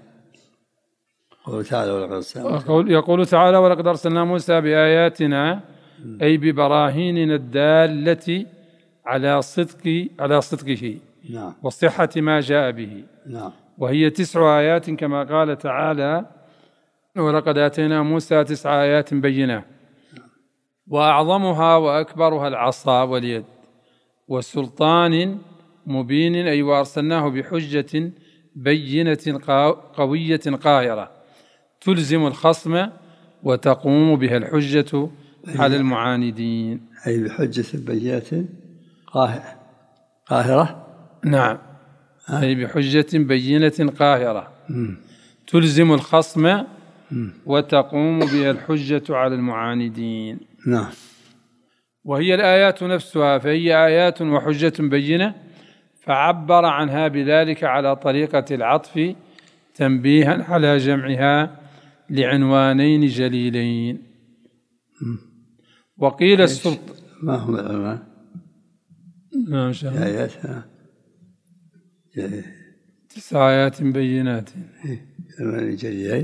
يقول تعالى: ولقد أرسلنا موسى بآياتنا، أي ببراهيننا الدالة على صدقه نعم. وصحة ما جاء به. نعم. وهي 9 آيات كما قال تعالى: ولقد آتينا موسى 9 آيات بينات، وأعظمها وأكبرها العصا واليد، وسلطان مبين، أي وأرسلناه بحجة بينة قوية قاهرة تلزم الخصم وتقوم بها الحجة على المعاندين. أي بحجة بينة قاهرة. نعم. أي بحجة بينة قاهرة تلزم الخصم وتقوم بها الحجة على المعاندين. نعم. وهي الآيات نفسها، فهي آيات وحجة بينة، فعبر عنها بذلك على طريقة العطف تنبيها على جمعها لعنوانين جليلين. وقيل السلطان. ما هم العنوان؟ ما شاء الله. آياتها 9 آيات بينات. عنوانين جليلين.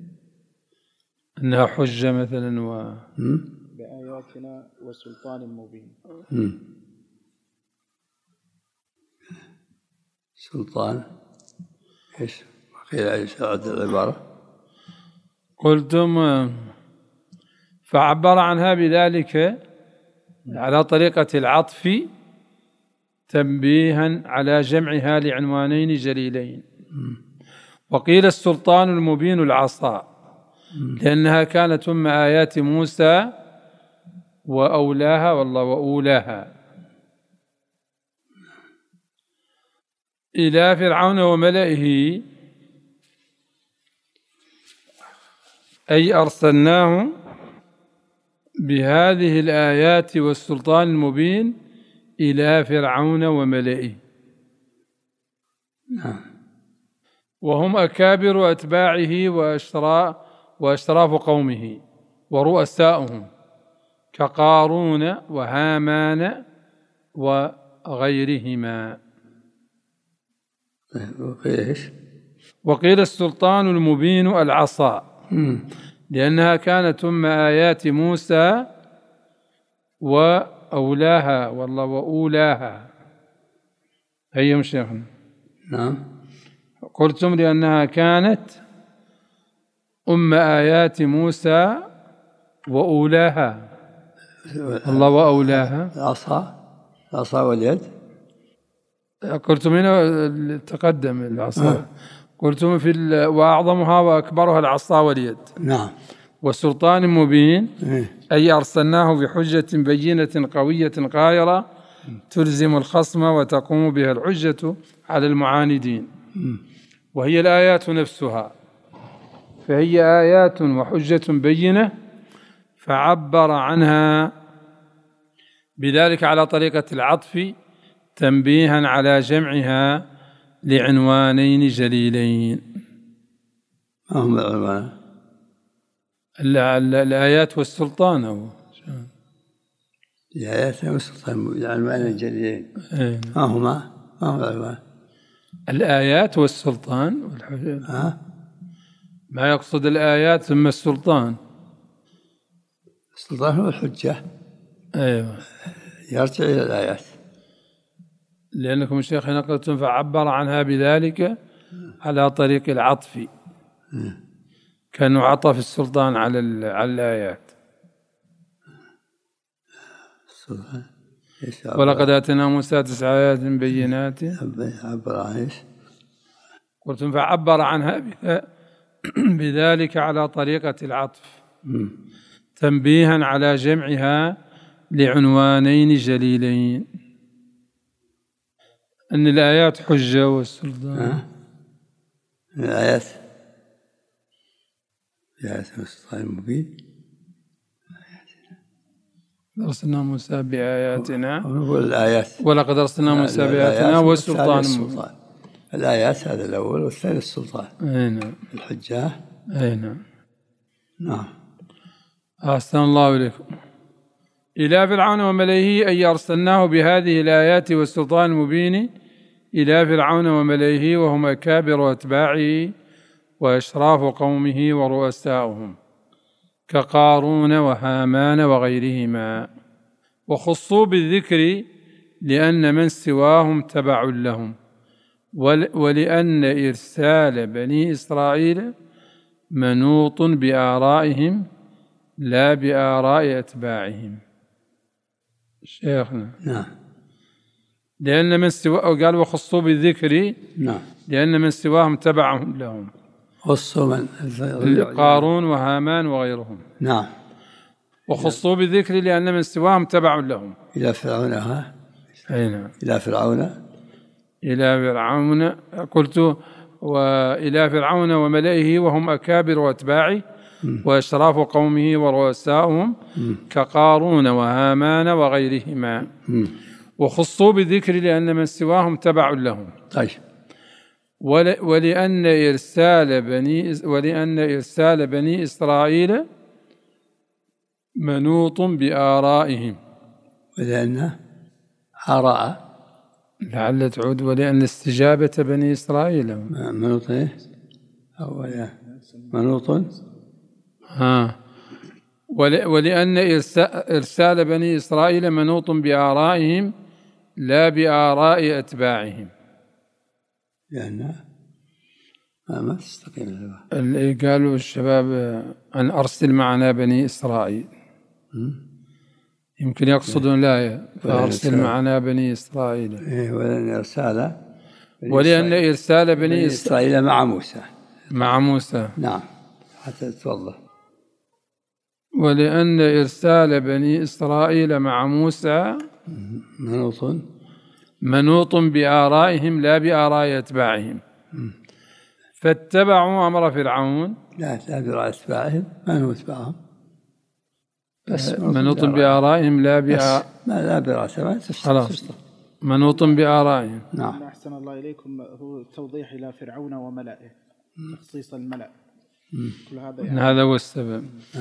أنها حجة مثلا بآياتنا وسلطان مبين. سلطان ايش؟ وقيل ايش العبارة؟ قلتم فعبر عنها بذلك على طريقة العطف تنبيها على جمعها لعنوانين جليلين. وقيل السلطان المبين العصا، لأنها كانت ثم آيات موسى وأولاها وأولاها إلى فرعون وملئه، أي أرسلناه بهذه الآيات والسلطان المبين إلى فرعون وملئه، وهم أكابر أتباعه وأشراف قومه ورؤساؤهم كقارون وهامان وغيرهما. وقيل السلطان المبين العصا، لأنها كانت ثم آيات موسى وأولاها وأولاها. أيهم شيخنا؟ نعم. قلتم لأنها كانت أم آيات موسى وأولاها. الله وأولاها. العصا واليد. قلتم هنا تقدم العصا. قلتم وأعظمها وأكبرها العصا واليد. نعم. وسلطان مبين أي أرسلناه بحجة بينة قوية قاهرة تلزم الخصم وتقوم بها الحجة على المعاندين، وهي الآيات نفسها، فهي آيات وحجة بينة، فعبر عنها بذلك على طريقة العطف تنبيها على جمعها لعنوانين جليلين. ما هم العنوان؟ الآيات والسلطان. الآيات والسلطان العنوانين جليلين. ما هما العنوان؟ الآيات والسلطان والحجة. ما يقصد الآيات ثم السلطان؟ السلطان هو الحجة. أيوة، يرجع إلى الآيات، لأنكم الشيخ نقلتم فعبر عنها بذلك على طريق العطف، كأنه عطف السلطان على الآيات. ولقد آتينا موسى 9 آيات بينات. عبر عن ايش؟ قلتم فعبر عنها بذلك على طريقة العطف تنبيها على جمعها لعنوانين جليلين، أن الآيات حجة والسلطان. الآيات والسلطان المبين. أرسلنا موسى بآياتنا. والآيات. ولقد أرسلنا موسى بآياتنا والسلطان. الآيات هذا الأول، والثاني السلطان. نعم. الحجة. نعم. نعم. أحسن الله إليكم. إلى فرعون وملئه أي أرسلناه بهذه الآيات والسلطان المبين إلى فرعون وملئه وهم أكابر أتباعه وأشراف قومه ورؤساؤهم كقارون وهامان وغيرهما، وخصوا بالذكر لأن من سواهم تبع لهم، ولأن إرسال بني إسرائيل منوط بآرائهم لا بآراء أتباعهم. شيخنا. نعم. لأن من سواهم، قال وخصوا بالذكر. نعم. لأن من سواهم تبع لهم. خصوا من؟ قارون وهامان وغيرهم. نعم. وخصوا بالذكر لأن من سواهم تبع لهم. إلى فرعون. نعم. إلى فرعون. إلى فرعون قلت وإلى فرعون وملئه وهم أكابر وأتباعه وأشراف قومه ورؤساؤهم كقارون وهامان وغيرهما. وخصوا بالذكر لأن من سواهم تبع لهم. طيب. ولأن إرسال بني إسرائيل منوط بآرائهم. ولأن آراء لعل تعود. ولأن استجابة بني إسرائيل منوط. منوط. ولأن إرسال بني إسرائيل منوط بآرائهم لا بآراء أتباعهم. لأن ما تستقيم اللي قالوا الشباب أن أرسل معنا بني إسرائيل، يمكن يقصدون الآية فأرسل معنا بني إسرائيل. ولأن إرسال بني إسرائيل مع موسى. نعم. حتى توضح. ولأن إرسال بني إسرائيل مع موسى منوط بآرائهم لا بآراء أتباعهم، فاتبعوا أمر فرعون. لا بآراء أتباعهم، ما هو أتباعهم بس منوط بآرائهم لا بآراء أتباعهم. خلاص منوط بآرائهم. نعم. أحسن الله إليكم. هو توضيح إلى فرعون وملئه، تخصيص الملأ. كل هذا يعني. هذا هو السبب.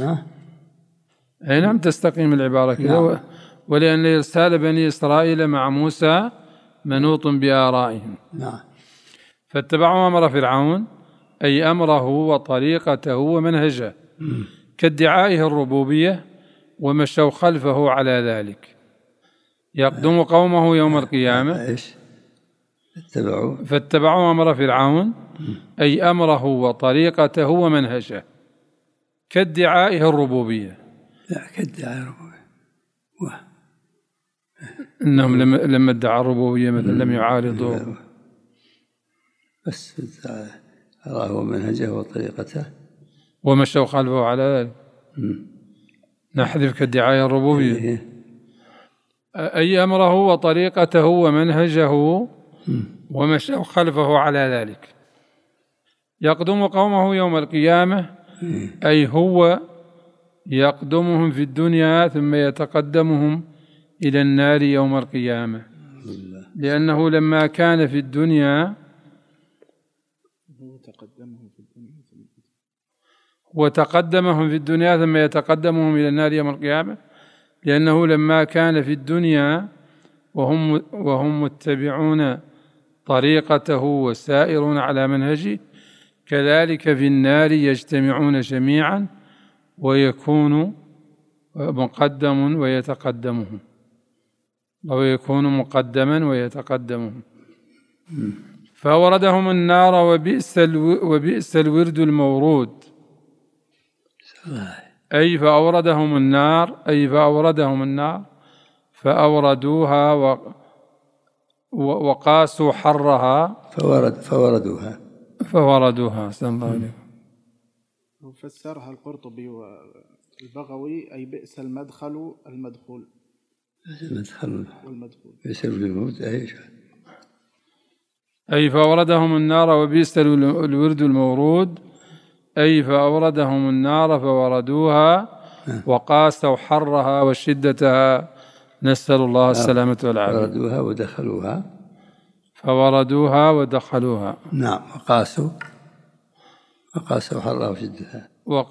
أي نعم، تستقيم العبارة كذا. نعم. ولأن إرسال بني إسرائيل مع موسى منوط بآرائهم. نعم. فاتبعوا أمر فرعون أي أمره وطريقته ومنهجه كادعائه الربوبية، ومشوا خلفه على ذلك. يقدم قومه يوم القيامة. فاتبعوا أمر فرعون أي أمره وطريقته ومنهجه كادعائه الربوبية. لا كادعاء الربوبية إنهم لما ادعى الربوبية مثلا لم يعارضوا، بس أراه منهجه وطريقته ومشوا خلفه على ذلك. نحذف كادعاء الربوبية أي أمره وطريقته ومنهجه ومشوا خلفه على ذلك. يقدم قومه يوم القيامة أي هو يقدمهم في الدنيا ثم يتقدمهم إلى النار يوم القيامة، لأنه لما كان في الدنيا وتقدمهم في الدنيا ثم يتقدمهم إلى النار يوم القيامة، لأنه لما كان في الدنيا وهم متبعون طريقته وسائرون على منهجه، كذلك في النار يجتمعون جميعا ويكون مقدم ويتقدمهم، أو يكون مقدما ويتقدمهم. فأوردهم النار وبئس الورد المورود أي فأوردهم النار فأوردوها وقاسوا حرها فوردوها. سلام الله عليكم. وفسرها القرطبي والبغوي أي بئس المدخل المدخول. بئس الموت أي فأوردهم النار وبئس الورد المورود أي فأوردهم النار فوردوها وقاسوا حرها وشدتها، نسأل الله السلامة والعافية. فوردوها ودخلوها. نعم. وقاسوا حرها وشدتها.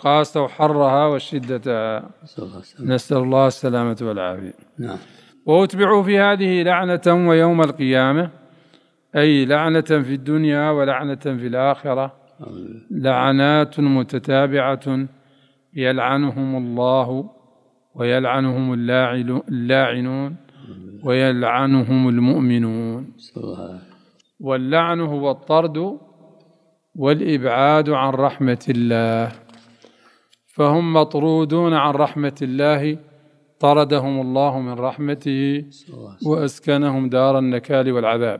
نسأل الله السلامة والعافية. نعم. وأتبعوا في هذه لعنة ويوم القيامة أي لعنة في الدنيا ولعنة في الآخرة، لعنات متتابعة يلعنهم الله ويلعنهم اللاعنون ويلعنهم المؤمنون. واللعن هو الطرد والإبعاد عن رحمة الله، فهم مطرودون عن رحمة الله، طردهم الله من رحمته وأسكنهم دار النكال والعذاب.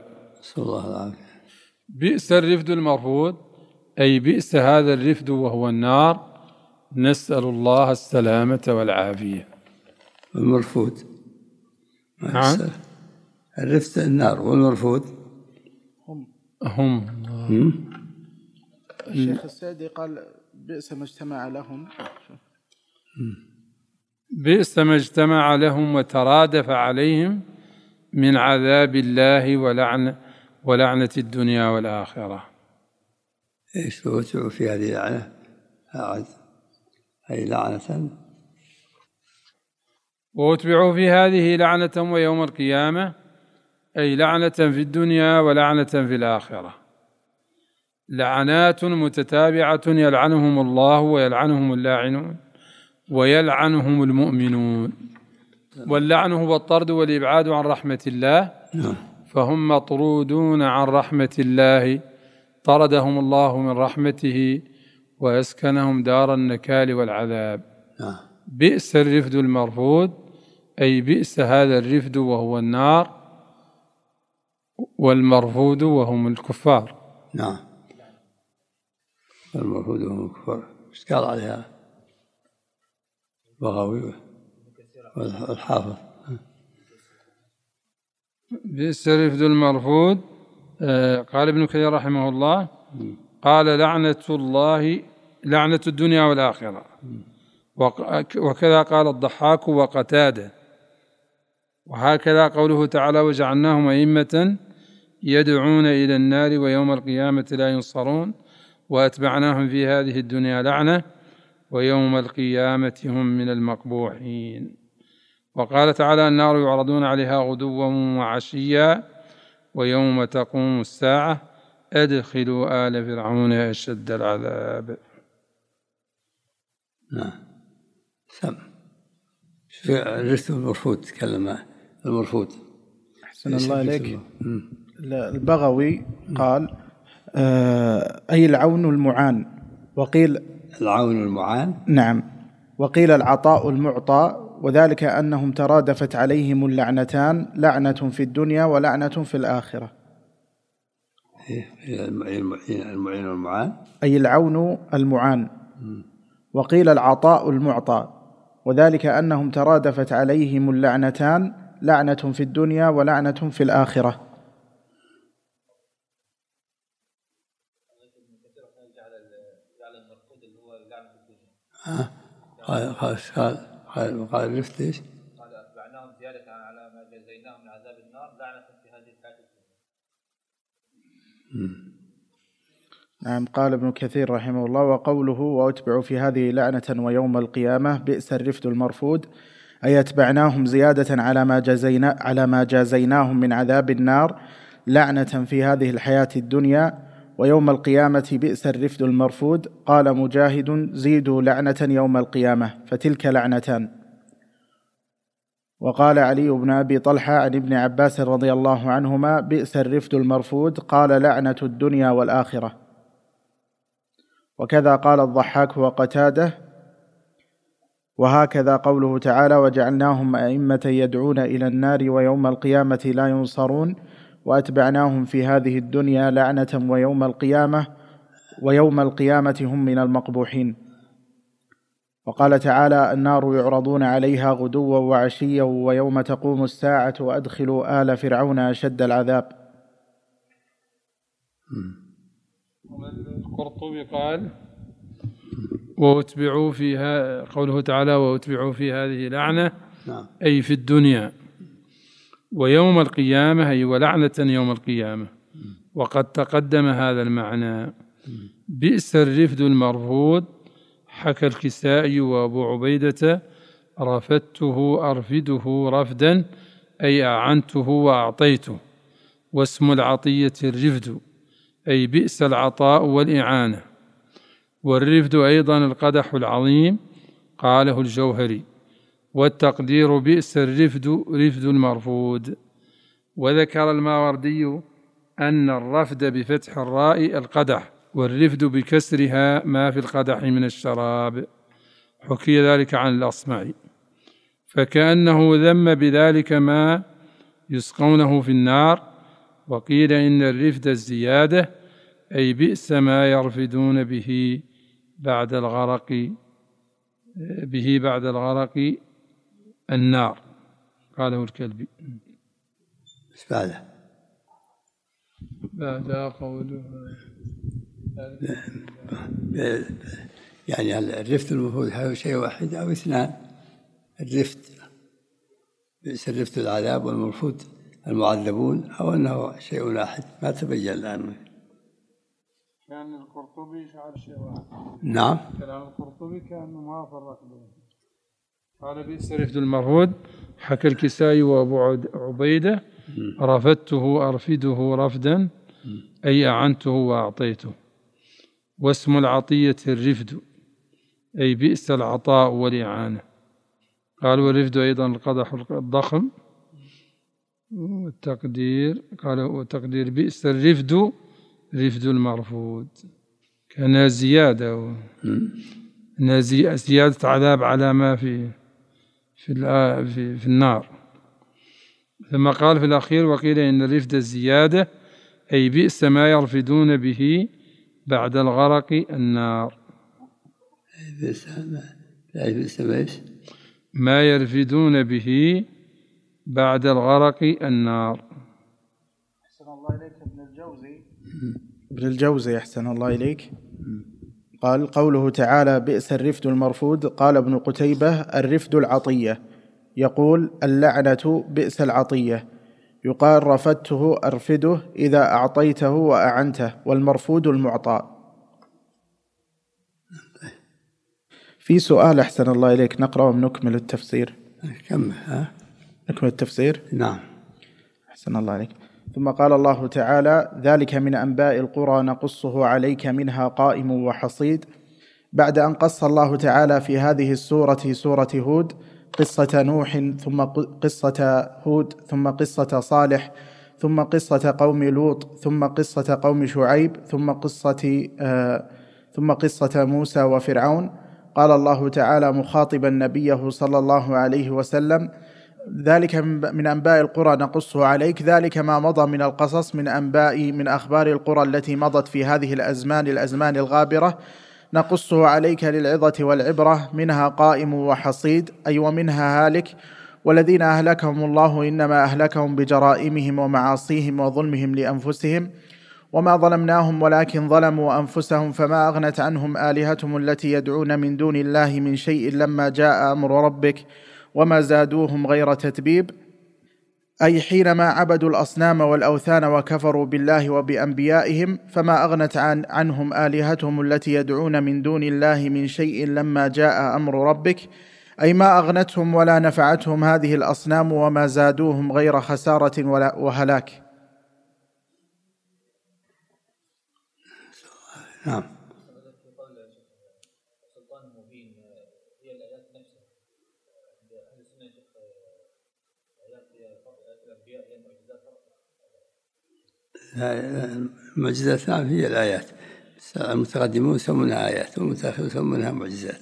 بئس الرفد المرفود أي بئس هذا الرفد وهو النار، نسأل الله السلامة والعافية. المرفود الرفد النار، والمرفود هم. الشيخ السعدي قال بئس ما اجتمع لهم، بئس ما اجتمع لهم وترادف عليهم من عذاب الله ولعنة الدنيا والآخرة. ايش فوتوا في هذه اللعنة أي لعنة. وأتبعوا في هذه لعنة ويوم القيامة أي لعنة في الدنيا ولعنة في الآخرة، لعنات متتابعة يلعنهم الله ويلعنهم اللاعنون ويلعنهم المؤمنون. واللعن هو الطرد والإبعاد عن رحمة الله، فهم مطرودون عن رحمة الله، طردهم الله من رحمته ويسكنهم دار النكال والعذاب. بئس الرفد المرفود أي بئس هذا الرفد وهو النار، والمرفود وهم الكفار. نعم. المرفود وهم الكفار. ايش قال عليها البغوي والحافظ؟ بئس الرفد المرفود قال ابن كثير رحمه الله قال لعنة الدنيا والآخرة، وكذا قال الضحاك وقتادة، وهكذا قوله تعالى وجعلناهم أئمة يدعون إلى النار ويوم القيامة لا ينصرون وأتبعناهم في هذه الدنيا لعنة ويوم القيامة هم من المقبوحين. وقال تعالى النار يعرضون عليها غدوا وعشيا ويوم تقوم الساعة أدخلوا آل فرعون أشد العذاب. نعم. الرث المرفوض تكلم المرفوض. أحسن الله إليك. البغوي قال أي العون المعان، وقيل العون المعان، نعم، وقيل العطاء المعطى، وذلك أنهم ترادفت عليهم اللعنتان، لعنة في الدنيا ولعنة في الآخرة. المعين والمعان، أي العون المعان. وقيل العطاء المعطى، وذلك أنهم ترادفت عليهم اللعنتان، لعنة في الدنيا ولعنة في الآخرة. قال الرفد ايش؟ قال أتبعناهم زيادة على ما جزيناهم من عذاب النار لعنة في هذه الحياة الدنيا. نعم. قال ابن كثير رحمه الله: وقوله وأتبعوا في هذه لعنة ويوم القيامة بئس الرفد المرفود، أي أتبعناهم زيادة على ما جازيناهم من عذاب النار لعنة في هذه الحياة الدنيا، ويوم القيامة بئس الرفد المرفود. قال مجاهد: زيدوا لعنة يوم القيامة، فتلك لعنتان. وقال علي بن أبي طلحة عن ابن عباس رضي الله عنهما: بئس الرفد المرفود، قال لعنة الدنيا والآخرة. وكذا قال الضحاك وقتاده. وهكذا قوله تعالى: وجعلناهم أئمة يدعون إلى النار ويوم القيامة لا ينصرون، وأتبعناهم في هذه الدنيا لعنة ويوم القيامة هم من المقبوحين. وقال تعالى: النار يعرضون عليها غدوا وعشيا ويوم تقوم الساعة وأدخلوا آل فرعون أشد العذاب. القرطبي قال: وأتبعوا فيها، قوله تعالى: وأتبعوا في هذه لعنة، أي في الدنيا، ويوم القيامة أي ولعنة يوم القيامة. وقد تقدم هذا المعنى. بئس الرفد المرفود، حكى الكسائي وأبو عبيدة: رفدته أرفده رفدا، أي أعنته وأعطيته. واسم العطية الرفد، أي بئس العطاء والإعانة. والرفد أيضا القدح العظيم، قاله الجوهري. والتقدير بئس الرفد رفد المرفود. وذكر الماوردي أن الرفد بفتح الراء القدح، والرفد بكسرها ما في القدح من الشراب. حكي ذلك عن الأصمعي، فكأنه ذم بذلك ما يسقونه في النار. وقيل إن الرفد الزيادة، أي بئس ما يرفدون به بعد الغرق النار. قاله الكلبي. ايش بعده؟ بعد قوله يعني الرفد المفروض هذا شيء واحد أو اثنان. الرفد بئس الرفد العذاب، والمرفود المعذبون، أو أنه شيء واحد ما تبين الآن. كان القرطبي شعر شيء واحد. نعم، كلام القرطبي كأنه ما فرق بينه. قال بئس الرفد المرفود، حكى الكسائي وأبو عبيدة: رفدته أرفده رفدا، أي أعنته وأعطيته. واسم العطية الرفد، أي بئس العطاء والإعانة. قال والرفد أيضا القدح الضخم. والتقدير بئس الرفد رفد المرفود، كان زيادة زيادة عذاب على ما في النار. ثم قال في الأخير: وقيل إن الرفد الزيادة، أي بئس ما يرفدون به بعد الغرق النار. ما يرفدون به بعد الغرق النار. أحسن الله إليك ابن الجوزي أحسن الله إليك قال: قوله تعالى بئس الرفد المرفود، قال ابن قتيبة: الرفد العطية، يقول اللعنة بئس العطية. يقال رفدته أرفده إذا أعطيته وأعنته، والمرفود المعطى. في سؤال أحسن الله إليك، نقرأ ونكمل التفسير. نكمل التفسير. نعم. أحسن الله عليك. ثم قال الله تعالى: ذلك من أنباء القرى نقصه عليك منها قائم وحصيد. بعد أن قص الله تعالى في هذه السورة، سورة هود، قصة نوح، ثم قصة هود، ثم قصة صالح، ثم قصة قوم لوط، ثم قصة قوم شعيب، ثم قصة موسى وفرعون. قال الله تعالى مخاطبا نبيه صلى الله عليه وسلم: ذلك من أنباء القرى نقصه عليك، ذلك ما مضى من القصص من أخبار القرى التي مضت في هذه الأزمان الغابرة، نقصه عليك للعظة والعبرة، منها قائم وحصيد، أي ومنها هالك، والذين أهلكهم الله إنما أهلكهم بجرائمهم ومعاصيهم وظلمهم لأنفسهم، وما ظلمناهم ولكن ظلموا أنفسهم، فما أغنت عنهم آلهتهم التي يدعون من دون الله من شيء لما جاء أمر ربك وما زادوهم غير تتبيب، أي حينما عبدوا الأصنام والأوثان وكفروا بالله وبأنبيائهم، فما أغنت عنهم آلهتهم التي يدعون من دون الله من شيء لما جاء أمر ربك، أي ما أغنتهم ولا نفعتهم هذه الأصنام وما زادوهم غير خسارة وهلاك. نعم. المعجزات نعم هي الآيات، المتقدمون يسمونها آيات والمتأخرون يسمونها معجزات.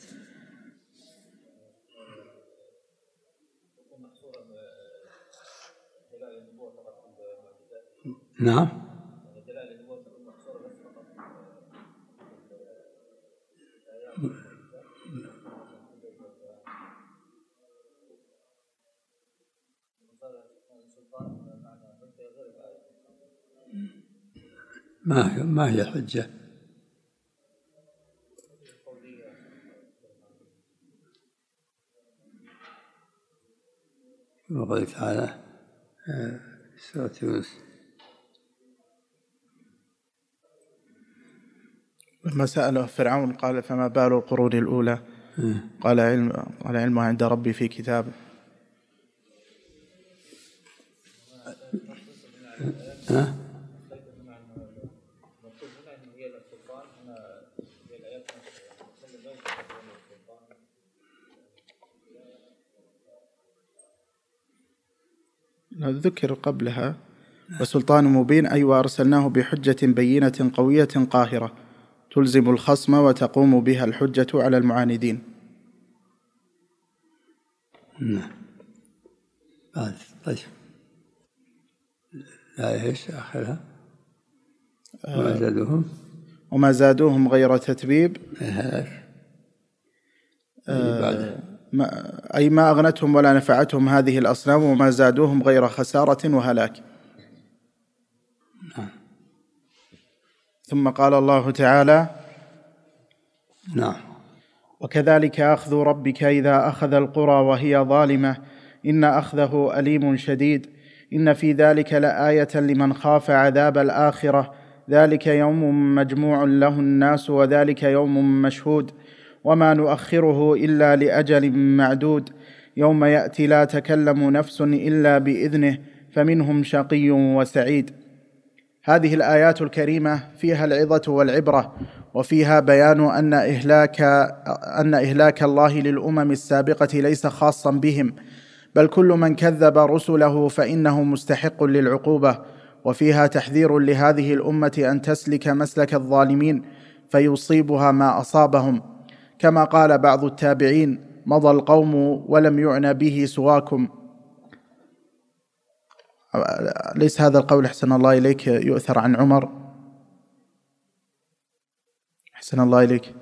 نعم. ما هي الحجة؟ وقال تعالى سورة يونس: لما سأله فرعون قال: فما بال القرون الأولى؟ قال علمها عند ربي في كتاب. ذكر قبلها وسلطان مبين، أي وأرسلناه بحجة بينة قوية قاهرة تلزم الخصم وتقوم بها الحجة على المعاندين. طيب لا إيش آخرها؟ وما زادوهم غير تتبيب، أي ما أغنتهم ولا نفعتهم هذه الأصنام وما زادوهم غير خسارة وهلاك. ثم قال الله تعالى: نعم. وكذلك أخذ ربك إذا أخذ القرى وهي ظالمة إن أخذه أليم شديد إن في ذلك لآية لمن خاف عذاب الآخرة ذلك يوم مجموع له الناس وذلك يوم مشهود وما نؤخره إلا لأجل معدود يوم يأتي لا تكلم نفس إلا بإذنه فمنهم شقي وسعيد. هذه الآيات الكريمة فيها العظة والعبرة، وفيها بيان أن إهلاك الله للأمم السابقة ليس خاصا بهم، بل كل من كذب رسله فإنه مستحق للعقوبة، وفيها تحذير لهذه الأمة أن تسلك مسلك الظالمين فيصيبها ما أصابهم، كما قال بعض التابعين: مضى القوم ولم يعنى به سواكم. ليس هذا القول أحسن الله إليك يؤثر عن عمر؟ أحسن الله إليك.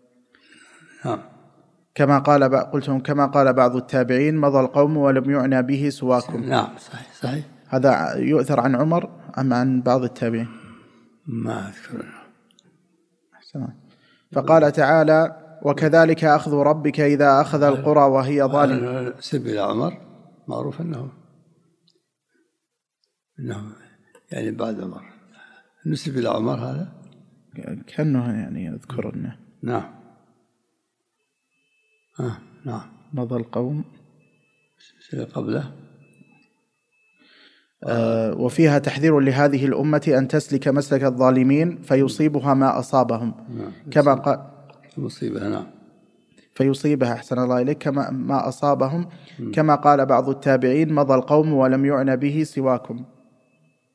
كما قال بعض التابعين: مضى القوم ولم يعنى به سواكم. نعم صحيح. هذا يؤثر عن عمر أم عن بعض التابعين؟ ما أذكر. أحسن. فقال تعالى: وكذلك أخذ ربك إذا أخذ القرى وهي ظالمة. سبيل عمر معروف أنه يعني بعد عمر، نسب إلى عمر هذا كأنه يعني يذكر أنه نعم. مضى القوم قبله. وفيها تحذير لهذه الأمة أن تسلك مسلك الظالمين فيصيبها ما أصابهم. كما قال مصيبة. نعم. فيصيبها أحسن الله إليك كما ما أصابهم. كما قال بعض التابعين: مضى القوم ولم يعنى به سواكم.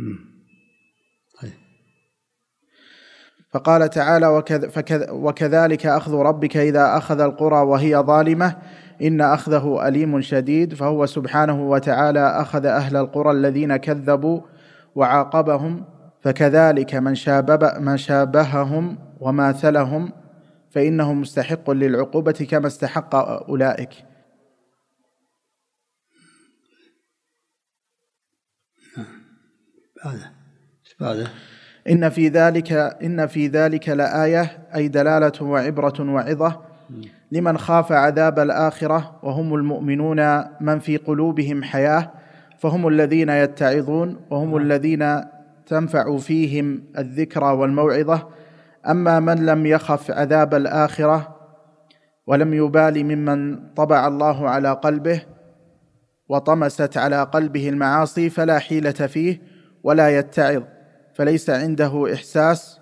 طيب. فقال تعالى: وكذلك أخذ ربك إذا أخذ القرى وهي ظالمة إن أخذه أليم شديد. فهو سبحانه وتعالى أخذ أهل القرى الذين كذبوا وعاقبهم، فكذلك من شابههم وماثلهم فإنه مستحق للعقوبة كما استحق أولئك. بعده إن في ذلك لآية، أي دلالة وعبرة وعظة لمن خاف عذاب الآخرة، وهم المؤمنون من في قلوبهم حياة، فهم الذين يتعظون وهم الذين تنفع فيهم الذكرى والموعظة. أما من لم يخف عذاب الآخرة ولم يبال ممن طبع الله على قلبه وطمست على قلبه المعاصي فلا حيلة فيه ولا يتعظ، فليس عنده إحساس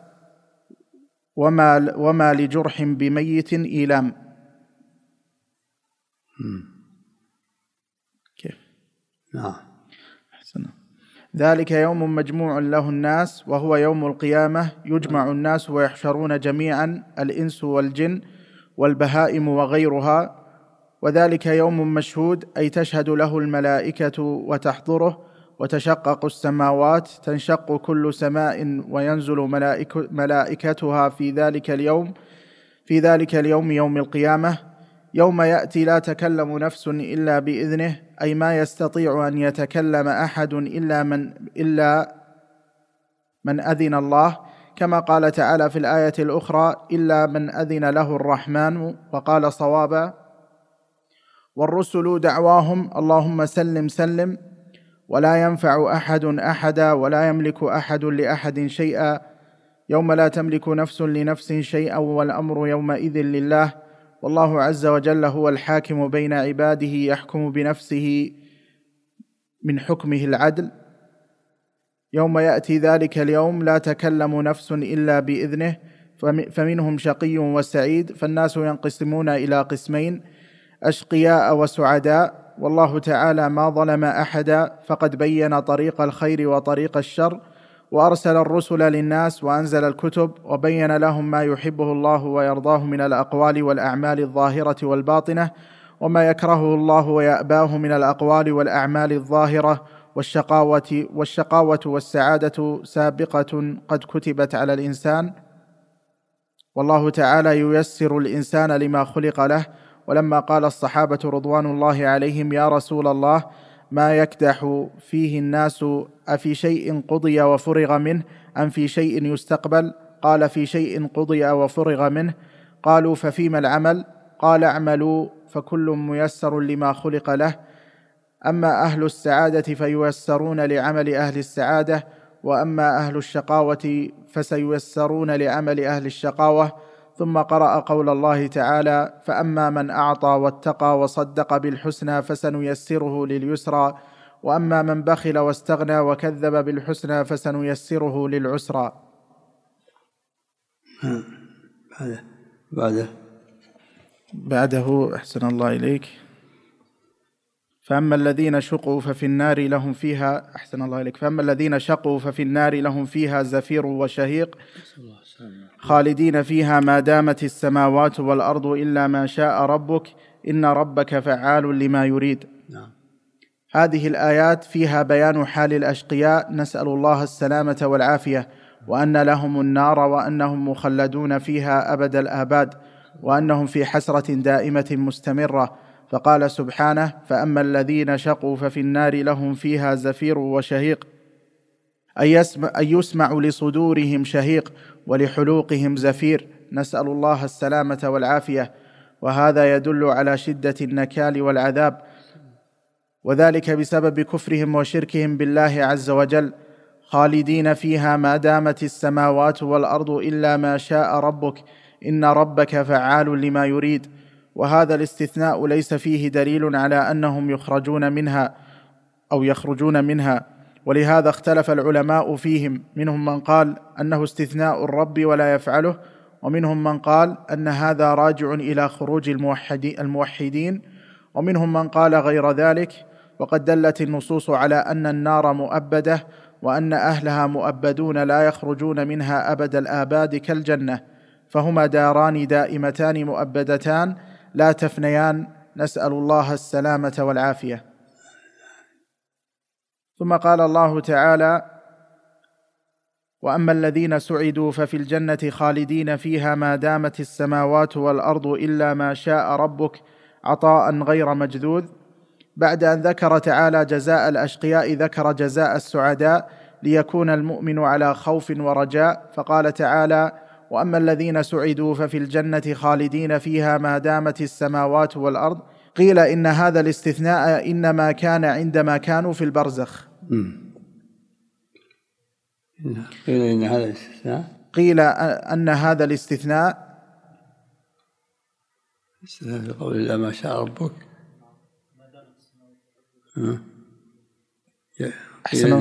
وما لجرح بميت إيلام. كيف؟ نعم. أحسن. ذلك يوم مجموع له الناس وهو يوم القيامة، يجمع الناس ويحشرون جميعا، الإنس والجن والبهائم وغيرها. وذلك يوم مشهود، أي تشهد له الملائكة وتحضره، وتشقق السماوات، تنشق كل سماء وينزل ملائكتها في ذلك اليوم يوم القيامة، يوم يأتي لا تكلم نفس إلا بإذنه، أي ما يستطيع أن يتكلم أحد إلا من أذن الله، كما قال تعالى في الآية الأخرى: إلا من أذن له الرحمن وقال صوابا. والرسل دعواهم: اللهم سلم سلم، ولا ينفع أحد أحدا ولا يملك أحد لأحد شيئا، يوم لا تملك نفس لنفس شيئا والأمر يومئذ لله، والله عز وجل هو الحاكم بين عباده، يحكم بنفسه من حكمه العدل. يوم يأتي ذلك اليوم لا تكلم نفس إلا بإذنه، فمنهم شقي وسعيد. فالناس ينقسمون إلى قسمين: أشقياء وسعداء. والله تعالى ما ظلم أحدا، فقد بين طريق الخير وطريق الشر، وأرسل الرسل للناس وأنزل الكتب، وبين لهم ما يحبه الله ويرضاه من الأقوال والأعمال الظاهرة والباطنة، وما يكرهه الله ويأباه من الأقوال والأعمال الظاهرة، والشقاوة والسعادة سابقة قد كتبت على الإنسان، والله تعالى ييسر الإنسان لما خلق له. ولما قال الصحابة رضوان الله عليهم: يا رسول الله، ما يكدح فيه الناس، أفي شيء قضي وفرغ منه أم في شيء يستقبل؟ قال: في شيء قضي وفرغ منه. قالوا: ففيما العمل؟ قال: اعملوا فكل ميسر لما خلق له. أما أهل السعادة فييسرون لعمل أهل السعادة، وأما أهل الشقاوة فسييسرون لعمل أهل الشقاوة. ثم قرأ قول الله تعالى: فأما من أعطى واتقى وصدق بالحسنى فسنيسره لليسرى، وأما من بخل واستغنى وكذب بالحسنى فسنيسره للعسرى. بعده أحسن الله إليك: فأما الذين شقوا ففي النار لهم فيها أحسن الله إليك فأما الذين شقوا ففي النار لهم فيها زفير وشهيق، خالدين فيها ما دامت السماوات والأرض إلا ما شاء ربك، إن ربك فعال لما يريد. هذه الآيات فيها بيان حال الأشقياء، نسأل الله السلامة والعافية، وأن لهم النار وأنهم مخلدون فيها أبد الآباد، وأنهم في حسرة دائمة مستمرة. فقال سبحانه: فأما الذين شقوا ففي النار لهم فيها زفير وشهيق، أي يسمع لصدورهم شهيق ولحلوقهم زفير، نسأل الله السلامة والعافية. وهذا يدل على شدة النكال والعذاب، وذلك بسبب كفرهم وشركهم بالله عز وجل. خالدين فيها ما دامت السماوات والأرض إلا ما شاء ربك، إن ربك فعال لما يريد. وهذا الاستثناء ليس فيه دليل على أنهم يخرجون منها، ولهذا اختلف العلماء فيهم، منهم من قال أنه استثناء الرب ولا يفعله، ومنهم من قال أن هذا راجع إلى خروج الموحدين، ومنهم من قال غير ذلك. وقد دلت النصوص على أن النار مؤبدة، وأن أهلها مؤبدون لا يخرجون منها أبد الآباد كالجنة، فهما داران دائمتان مؤبدتان لا تفنيان، نسأل الله السلامة والعافية. ثم قال الله تعالى: وأما الذين سعدوا ففي الجنة خالدين فيها ما دامت السماوات والأرض إلا ما شاء ربك عطاء غير مجذوذ. بعد أن ذكر تعالى جزاء الأشقياء ذكر جزاء السعداء ليكون المؤمن على خوف ورجاء، فقال تعالى: وأما الذين سعدوا ففي الجنة خالدين فيها ما دامت السماوات والأرض. قيل إن هذا الاستثناء إنما كان عندما كانوا في البرزخ. قيل إن هذا الاستثناء قيل أن هذا الاستثناء في قول الله ما شاء ربك. قيل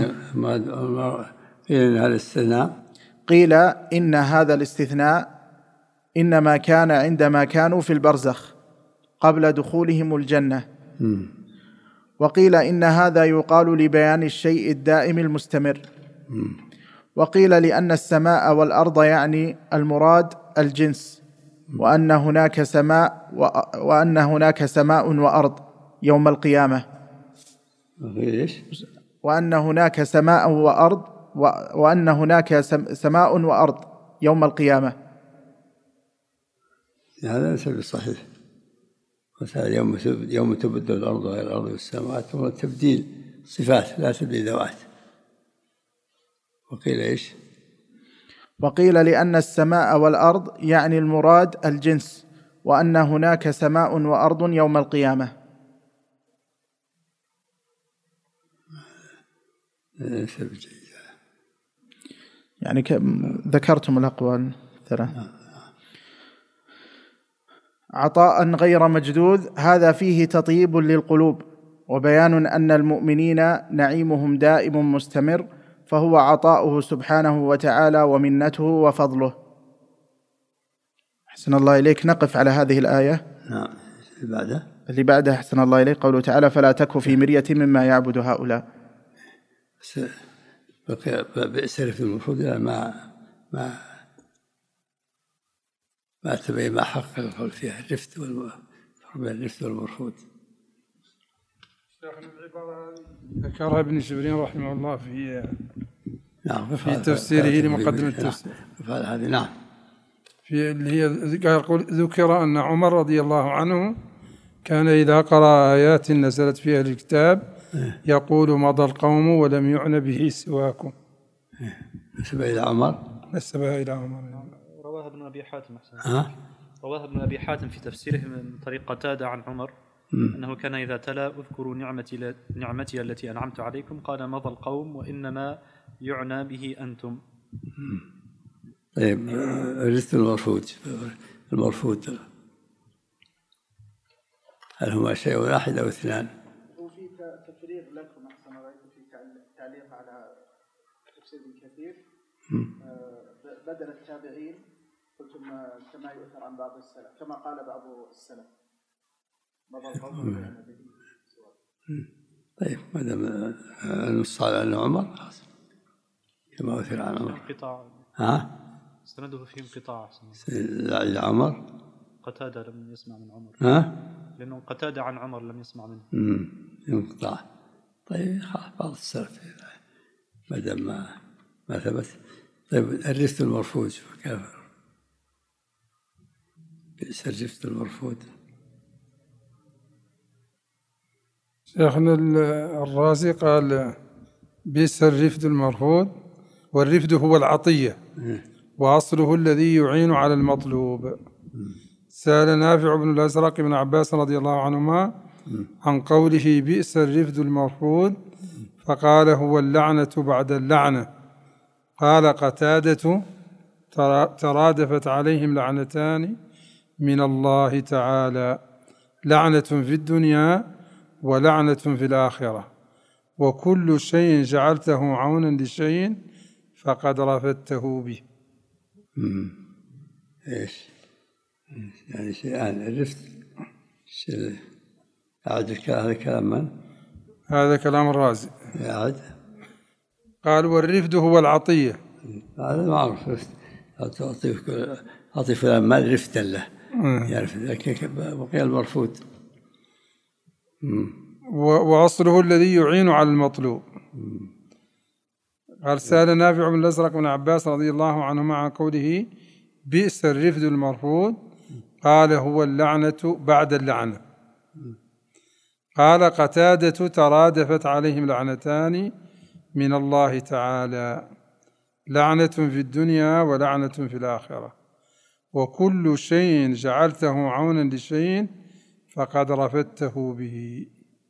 إن هذا الاستثناء قيل إن هذا الاستثناء إنما كان عندما كانوا في البرزخ قبل دخولهم الجنة. وقيل إن هذا يقال لبيان الشيء الدائم المستمر. وقيل لأن السماء والأرض يعني المراد الجنس، وأن هناك سماء وأرض يوم القيامة. وأن هناك سماء وأرض وأن هناك سماء وأرض يوم القيامة. هذا ليس بصحيح. يوم تبدل الأرض غير الأرض والسماوات، هو تبديل صفات لا تبديل ذوات. وقيل إيش؟ وقيل لأن السماء والأرض يعني المراد الجنس، وأن هناك سماء وأرض يوم القيامة. يعني ذكرتم الأقوال الثلاثة. عطاء غير مجدود، هذا فيه تطيب للقلوب وبيان أن المؤمنين نعيمهم دائم مستمر، فهو عطاؤه سبحانه وتعالى ومنته وفضله. أحسن الله إليك. نقف على هذه الآية. نعم. اللي بعدها أحسن الله إليك قوله تعالى: فلا تك في مرية مما يعبد هؤلاء. بئس الرفد المفروض ما تبين ما حق القول فيها الرفد والمرفوض. شيخنا العبارة ذكرها ابن جبرين رحمه الله في تفسيره لمقدمة التفسير. هذه نعم. في اللي هي يقول: ذكر أن عمر رضي الله عنه كان إذا قرأ آيات نزلت في أهل الكتاب يقول: مضى القوم ولم يعن به سواكم. نسبها إلى عمر. رواه ابن أبي حاتم. رواه ابن أبي حاتم في تفسيره من طريق قتادة عن عمر أنه كان إذا تلا: اذكروا نعمتي التي أنعمت عليكم، قال: مضى القوم وإنما يعنى به أنتم. طيب، الرث المرفوض هل هما شيء واحد أو اثنان؟ وفي تفريغ لكم أحسن رأيكم في تعليق على تفسير ابن كثير. بدل التابعين قلتم كما يؤثر عن بعض السلف، كما قال بعض السلف: مضى القوم ويعنى به سواكم. طيب، ما دام نص على أن عمر خلاص كما أؤثر عن عمر. سنده في انقطاع إلى عمر. قتادة لم يسمع من عمر. لأنه قتادة عن عمر لم يسمع منه. انقطاع. طيب، بعض السلف ما دام ما ثبت. طيب، الرث المرفوض كيف؟ بئس الرث المرفوض. شيخنا الرازي قال: بئس الرفد المرفوض، والرفد هو العطية وأصله الذي يعين على المطلوب. سأل نافع بن الأزرق بن عباس رضي الله عنهما عن قوله: بئس الرفد المرفوض، فقال: هو اللعنة بعد اللعنة. قال قتادة: ترادفت عليهم لعنتان من الله تعالى، لعنة في الدنيا ولعنة في الآخرة، وكل شيء جعلته عونا لشيء فقد رفدته به. إيش يعني شيئان؟ الرفد أعد هذا كلام من؟ هذا كلام الرازي. أعد. قال والرفد هو العطية. هذا معروف، أعطي فلان مال رفدا له، يعرف ذلك بقي المرفود. وأصله الذي يعين على المطلوب. قال سأل نافع بن الأزرق بن عباس رضي الله عنهما عن قوله بئس الرفد المرفود، قال هو اللعنة بعد اللعنة. قال قتادة ترادفت عليهم لعنتان من الله تعالى، لعنة في الدنيا ولعنة في الآخرة، وكل شيء جعلته عونا لشيء فقد رفدته به.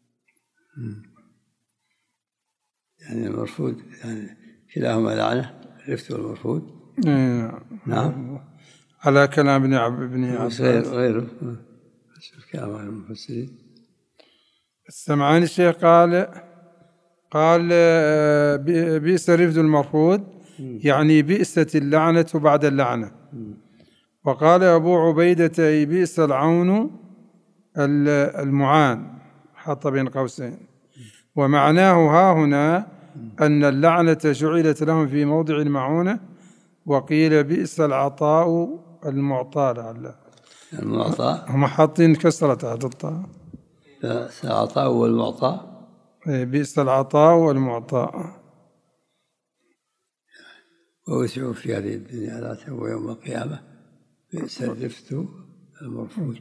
يعني المرفود يعني كلاهما لعنة، الرفد والمرفود. نعم، على كلام ابن عباس غيره كلام المفسرين. السمعاني الشيخ قال بئس الرفد المرفود، يعني بئست اللعنة بعد اللعنة. وقال أبو عبيدة أي بئس العون المعان، حط بين قوسين، ومعناه ها هنا أن اللعنة جعلت لهم في موضع المعونة. وقيل بئس العطاء المعطى، لعله المعطى هم حاطين كسرة تحت الطاء، العطاء والمعطى. بئس العطاء والمعطى. ووسعوا في هذه الدنيا لا تهوى يوم القيامة بئس الرفد المرفود.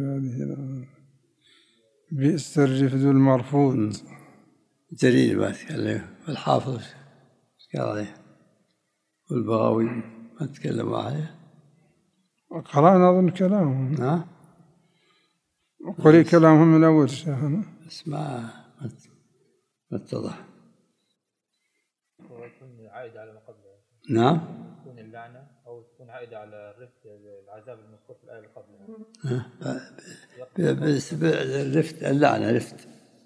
بئس الرفد المرفود. جرير ما تكلم، والحافظ قال عليه، والبغاوي ما تكلموا عليه. قرأنا أظن كلامهم. قرأ كلامهم من أول شيخنا، بس ما اتضح. يكون عائد على ما قبله. نعم، تكون اللعنة أو تكون عائدة على الرفد، العذاب المذكور في الآية اللي قبلها. الرفد اللعنة رفد.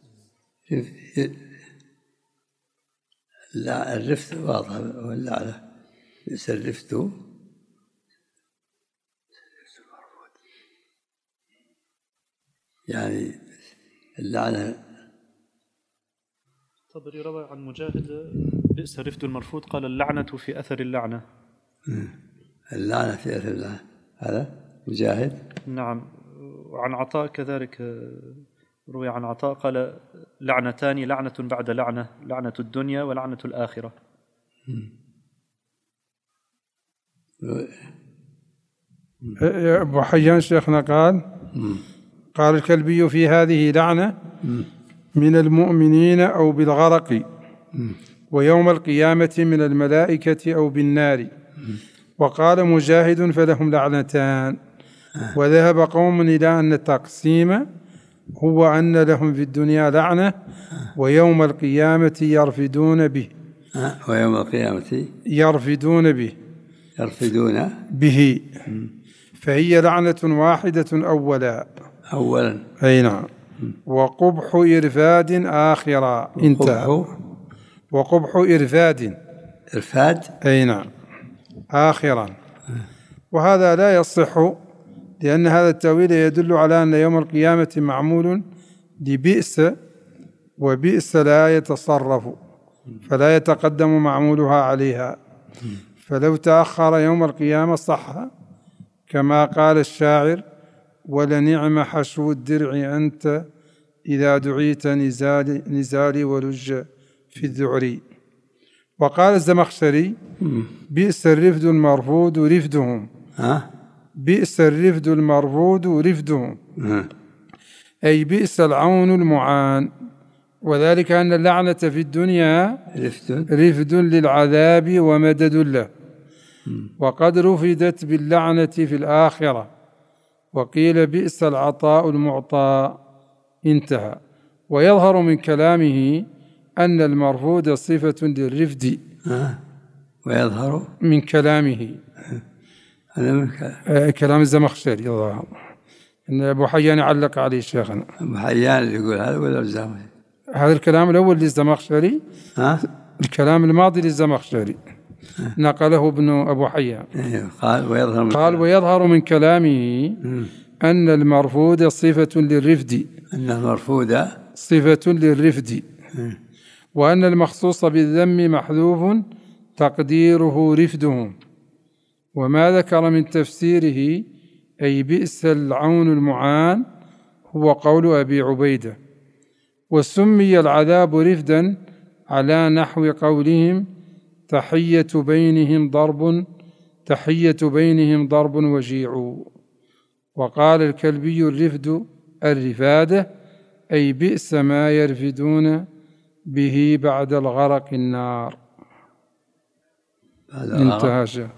لا، الرفد واضح، واللعنة بئس الرفد. يعني اللعنة. الطبري روى عن مجاهد بئس الرفد المرفود، قال اللعنة في أثر اللعنة. اللعنة في أثر اللعنة، هذا مجاهد. نعم. وعن عطاء كذلك روي عن عطاء قال لعنتان، لعنة بعد لعنة، لعنة الدنيا ولعنة الآخرة. أبو حيان شيخنا قال الكلبي في هذه لعنة من المؤمنين أو بالغرق، ويوم القيامة من الملائكة أو بالنار. وقال مجاهد فلهم لعنتان. وذهب قوم إلى أن التقسيم هو أن لهم في الدنيا لعنة ويوم القيامة يرفدون به. ويوم القيامة يرفدون به فهي لعنة واحدة أولا. أي نعم. وقبح إرفاد آخرا. انتهى. وقبح إرفاد أي نعم آخرا. وهذا لا يصح، لأن هذا التأويل يدل على أن يوم القيامة معمول لبئس، وبئس لا يتصرف فلا يتقدم معمولها عليها، فلو تأخر يوم القيامة صح، كما قال الشاعر ولنعم حشو الدرع أنت إذا دعيت نزالي ولج في الذعر. وقال الزمخشري بئس الرفد المرفود رفدهم. بئس الرفد المرفود رفدهم، أي بئس العون المعان. وذلك أن اللعنة في الدنيا رفد للعذاب ومدد له، وقد رفدت باللعنة في الآخرة. وقيل بئس العطاء المعطى. انتهى. ويظهر من كلامه أن المرفود صفة للرفد. ويظهر من كلامه كلام الزمخشري يظهر أن أبو حيان علق عليه شيخنا. أبو حيان اللي يقول هذا ولا الزمخشري؟ هذا الكلام الأول للزمخشري، الكلام الماضي للزمخشري نقله ابن أبو حيان. قال ويظهر من كلامه أن المرفود صفة للرفد. أن المرفود صفة للرفد. وأن المخصوص بالذم محذوف تقديره رفدهم. وما ذكر من تفسيره أي بئس العون المعان هو قول أبي عبيدة. وسمي العذاب رفدا على نحو قولهم تحية بينهم ضرب وجيع. وقال الكلبي الرفد الرفادة أي بئس ما يرفدون به بعد الغرق النار. انتهى شيء.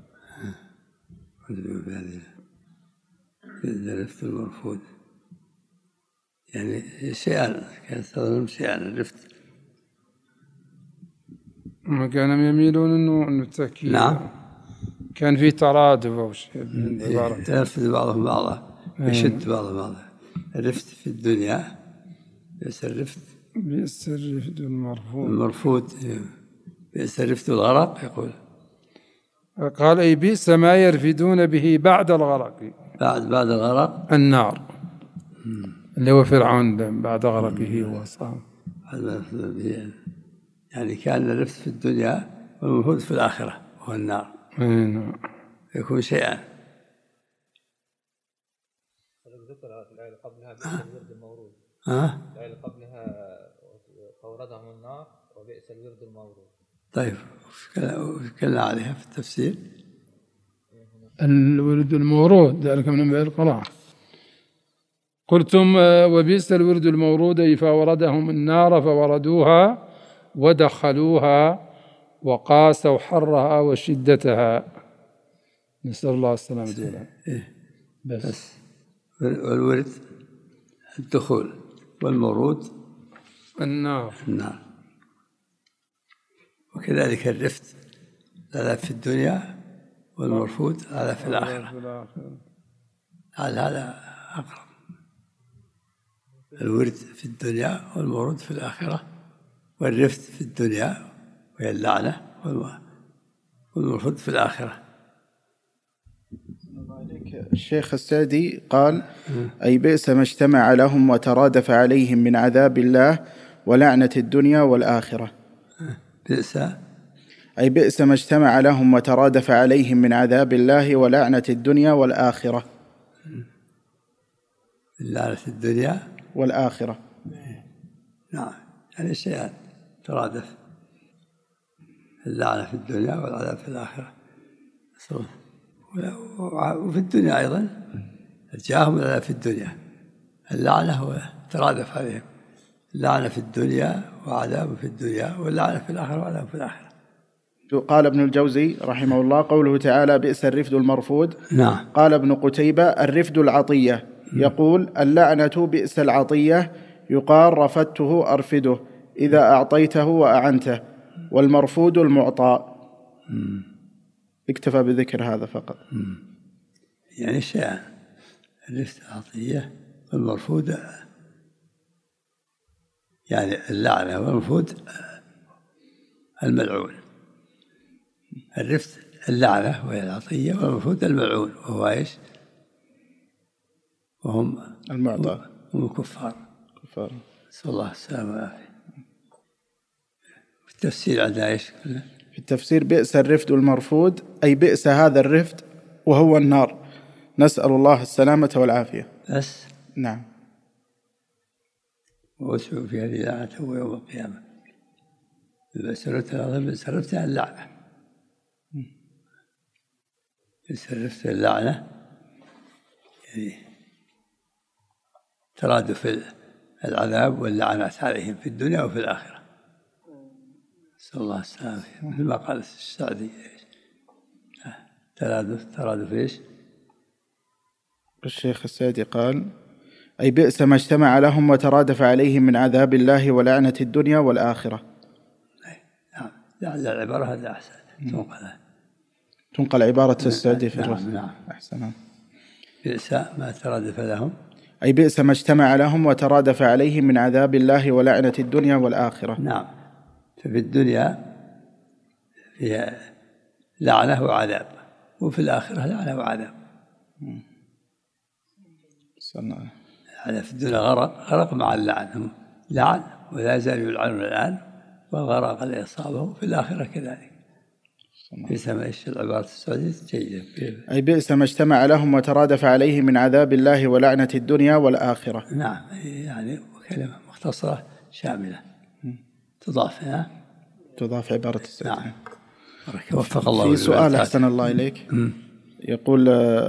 الرفد المرفوض يعني شيئان، كانت تظلم شيئان. الرفد ما كانوا يميلون انه التأكيد. نعم، كان في ترادف او شيء. يرفد بعضهم بعضا، يشد بعضهم بعضا. الرفد في الدنيا بئس الرفد المرفوض بئس الرفد الغرق. يقول قال أي بئس ما يرفدون به بعد الغرق، بعد الغرق النار، اللي هو فرعون بعد غرقه وصام. يعني كان الرفد في الدنيا والمرفوض في الآخرة وهو النار. نعم. يكون شيئان. ذكر في الآية اللي قبلها بئس الورد المورود. الآية اللي قبلها فوردهم النار وبئس الورد المورود. طيب وكلنا عليها في التفسير. الورد المورود ذلك من أنباء القرآن. قلتم وبئس الورد المورود أي فوردهم النار فوردوها ودخلوها وقاسوا حرها وشدتها. نسأل الله السلامة والعافية. بس والورد الدخول والمورود النار. وكذلك الرفد العذاب في الدنيا والمرفوض العذاب في الآخرة. هذا أقرب. الورد في الدنيا والمورود في الآخرة، والرفد في الدنيا وهي اللعنة، والمرفوض في الآخرة. الشيخ السعدي قال أي بئس ما اجتمع لهم وترادف عليهم من عذاب الله ولعنة الدنيا والآخرة. أي بئس ما اجتمع لهم وترادف عليهم من عذاب الله ولعنة الدنيا والآخرة. لعنة الدنيا والآخرة. نعم، يعني شيئان ترادف، اللعنة في الدنيا والعذاب في الآخرة. وفي الدنيا أيضا جاءهم العذاب في الدنيا، اللعنة هو ترادف عليهم، اللعنة في الدنيا وعذاب في الدنيا، واللعنة في الآخرة وعذاب في الآخرة. قال ابن الجوزي رحمه الله قوله تعالى بئس الرفد المرفود. نعم. قال ابن قتيبة الرفد العطية، يقول اللعنة بئس العطية، يقال رفدته أرفده إذا أعطيته وأعنته، والمرفود المعطى. اكتفى بذكر هذا فقط. يعني شيئان، الرفد العطية والمرفود، يعني اللعنة والمرفود الملعون. الرفد اللعنة وهي العطية، والمرفود الملعون وهو ايش؟ وهم المعطى، هم الكفار. نسأل الله السلامة والعافية. في التفسير عندنا ايش؟ في التفسير بئس الرفد المرفود أي بئس هذا الرفد وهو النار، نسأل الله السلامة والعافية. بس نعم. وأسعوا في هذه اللعنة يوم القيامة. سرفتها اللعنة، سرفت اللعنة يعني ترادف العذاب واللعنات عليهم في الدنيا وفي الآخرة. نسأل الله السلامة. مثل ما قال السعدي ترادف ايش؟ الشيخ السعدي قال أي بئس ما اجتمع لهم وترادف عليهم من عذاب الله ولعنة الدنيا والآخرة. نعم، لعل العبارة هذا أحسن. تنقل عبارة السعدي في الرسل. نعم. أحسن. بئس ما ترادف لهم، أي بئس ما اجتمع لهم وترادف عليهم من عذاب الله ولعنة الدنيا والآخرة. نعم. ففي الدنيا فيها لعنة وعذاب، وفي الآخرة لعنة وعذاب. في الدنيا غرق مع اللعن، لعن ولا يزال يلعنون الآن، والغرق قد أصابه في الآخرة كذلك. بئس ما العبارة السعودية جيدة، أي بئس ما اجتمع لهم وترادف عليه من عذاب الله ولعنة الدنيا والآخرة. نعم، يعني كلمة مختصرة شاملة تضاف تضاف عبارة السعودية. نعم. وفق الله. في سؤال أحسن الله إليك، يقول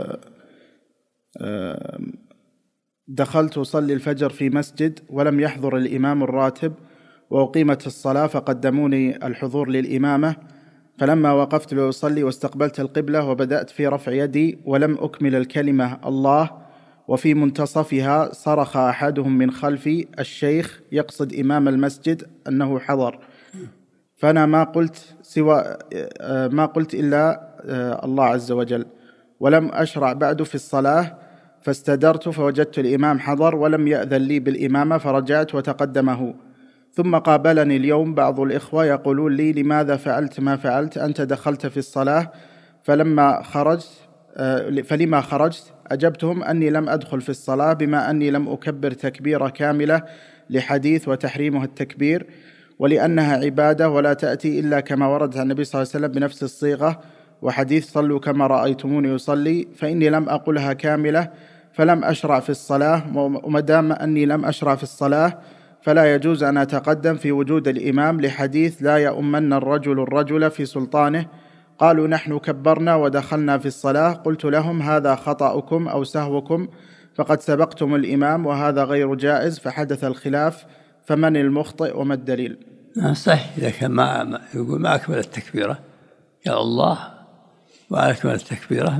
دخلت أصلي الفجر في مسجد ولم يحضر الإمام الراتب وأقيمت الصلاة فقدموني الحضور للإمامة، فلما وقفت لأصلي واستقبلت القبلة وبدأت في رفع يدي ولم أكمل الكلمة الله، وفي منتصفها صرخ أحدهم من خلفي الشيخ يقصد إمام المسجد أنه حضر، فأنا ما قلت إلا الله عز وجل، ولم أشرع بعد في الصلاة، فاستدرت فوجدت الإمام حضر ولم يأذن لي بالإمامة، فرجعت وتقدمه. ثم قابلني اليوم بعض الإخوة يقولون لي لماذا فعلت ما فعلت، أنت دخلت في الصلاة فلما خرجت؟ أجبتهم أني لم أدخل في الصلاة بما أني لم أكبر تكبيرة كاملة لحديث وتحريمها التكبير، ولأنها عبادة ولا تأتي إلا كما ورد عن النبي صلى الله عليه وسلم بنفس الصيغة، وحديث صلوا كما رأيتموني يصلي، فإني لم أقلها كاملة فلم أشرع في الصلاة، ومدام أني لم أشرع في الصلاة فلا يجوز أن أتقدم في وجود الإمام لحديث لا يؤمن الرجل في سلطانه. قالوا نحن كبرنا ودخلنا في الصلاة، قلت لهم هذا خطأكم أو سهوكم، فقد سبقتم الإمام وهذا غير جائز، فحدث الخلاف، فمن المخطئ وما الدليل؟ صحيح، إذا كان ما أكمل التكبيرة يا الله وأكمل التكبيرة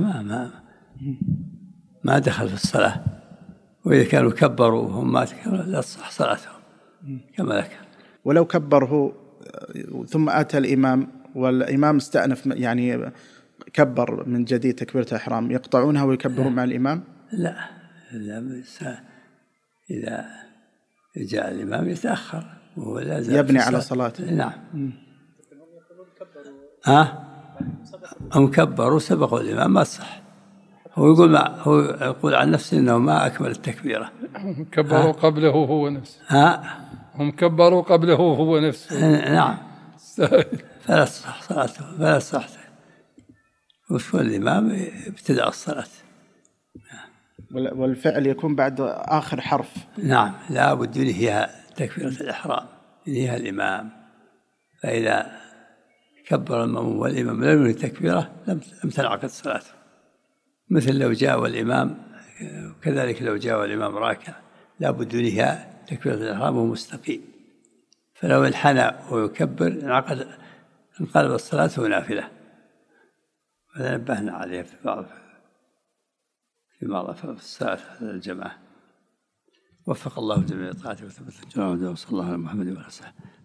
ما دخل في الصلاة، وإذا كانوا كبروا وهم ما تكبروا لا تصح صلاتهم كما ذكر. ولو كبره ثم أتى الإمام والإمام استأنف، يعني كبر من جديد تكبيرة الإحرام، يقطعونها ويكبرون مع الإمام؟ لا، إذا جاء الإمام يتأخر وهو لازم يبني على صلاته. نعم. هم كبروا سبقوا الإمام ما صح. هو يقول عن نفسه إنه ما أكمل التكبيرة. هم كبروا قبله هو نفسه. هم كبروا قبله هو نفسه. نعم. فلا تصح صلاته، فلا تصح. وشو الإمام ابتدأ الصلاة. والفعل يكون بعد آخر حرف. نعم، لا بد ينهيها تكبيرة الإحرام، ينهيها الإمام، فإذا كبر المأموم والإمام لم ينهي التكبيرة لم تنعقد صلاته. مثل لو جاء الإمام، وكذلك لو جاء الإمام راكع لا بد ينهيها تكبيرة الإحرام وهو مستقيم، فلو انحنى ويكبر انقلب الصلاة نافلة. هذا نبهنا عليه في بعض الصلاة الجماعة. وفق الله جميع طاعته وثبت الجنة، وصلى الله على محمد وعلى آله.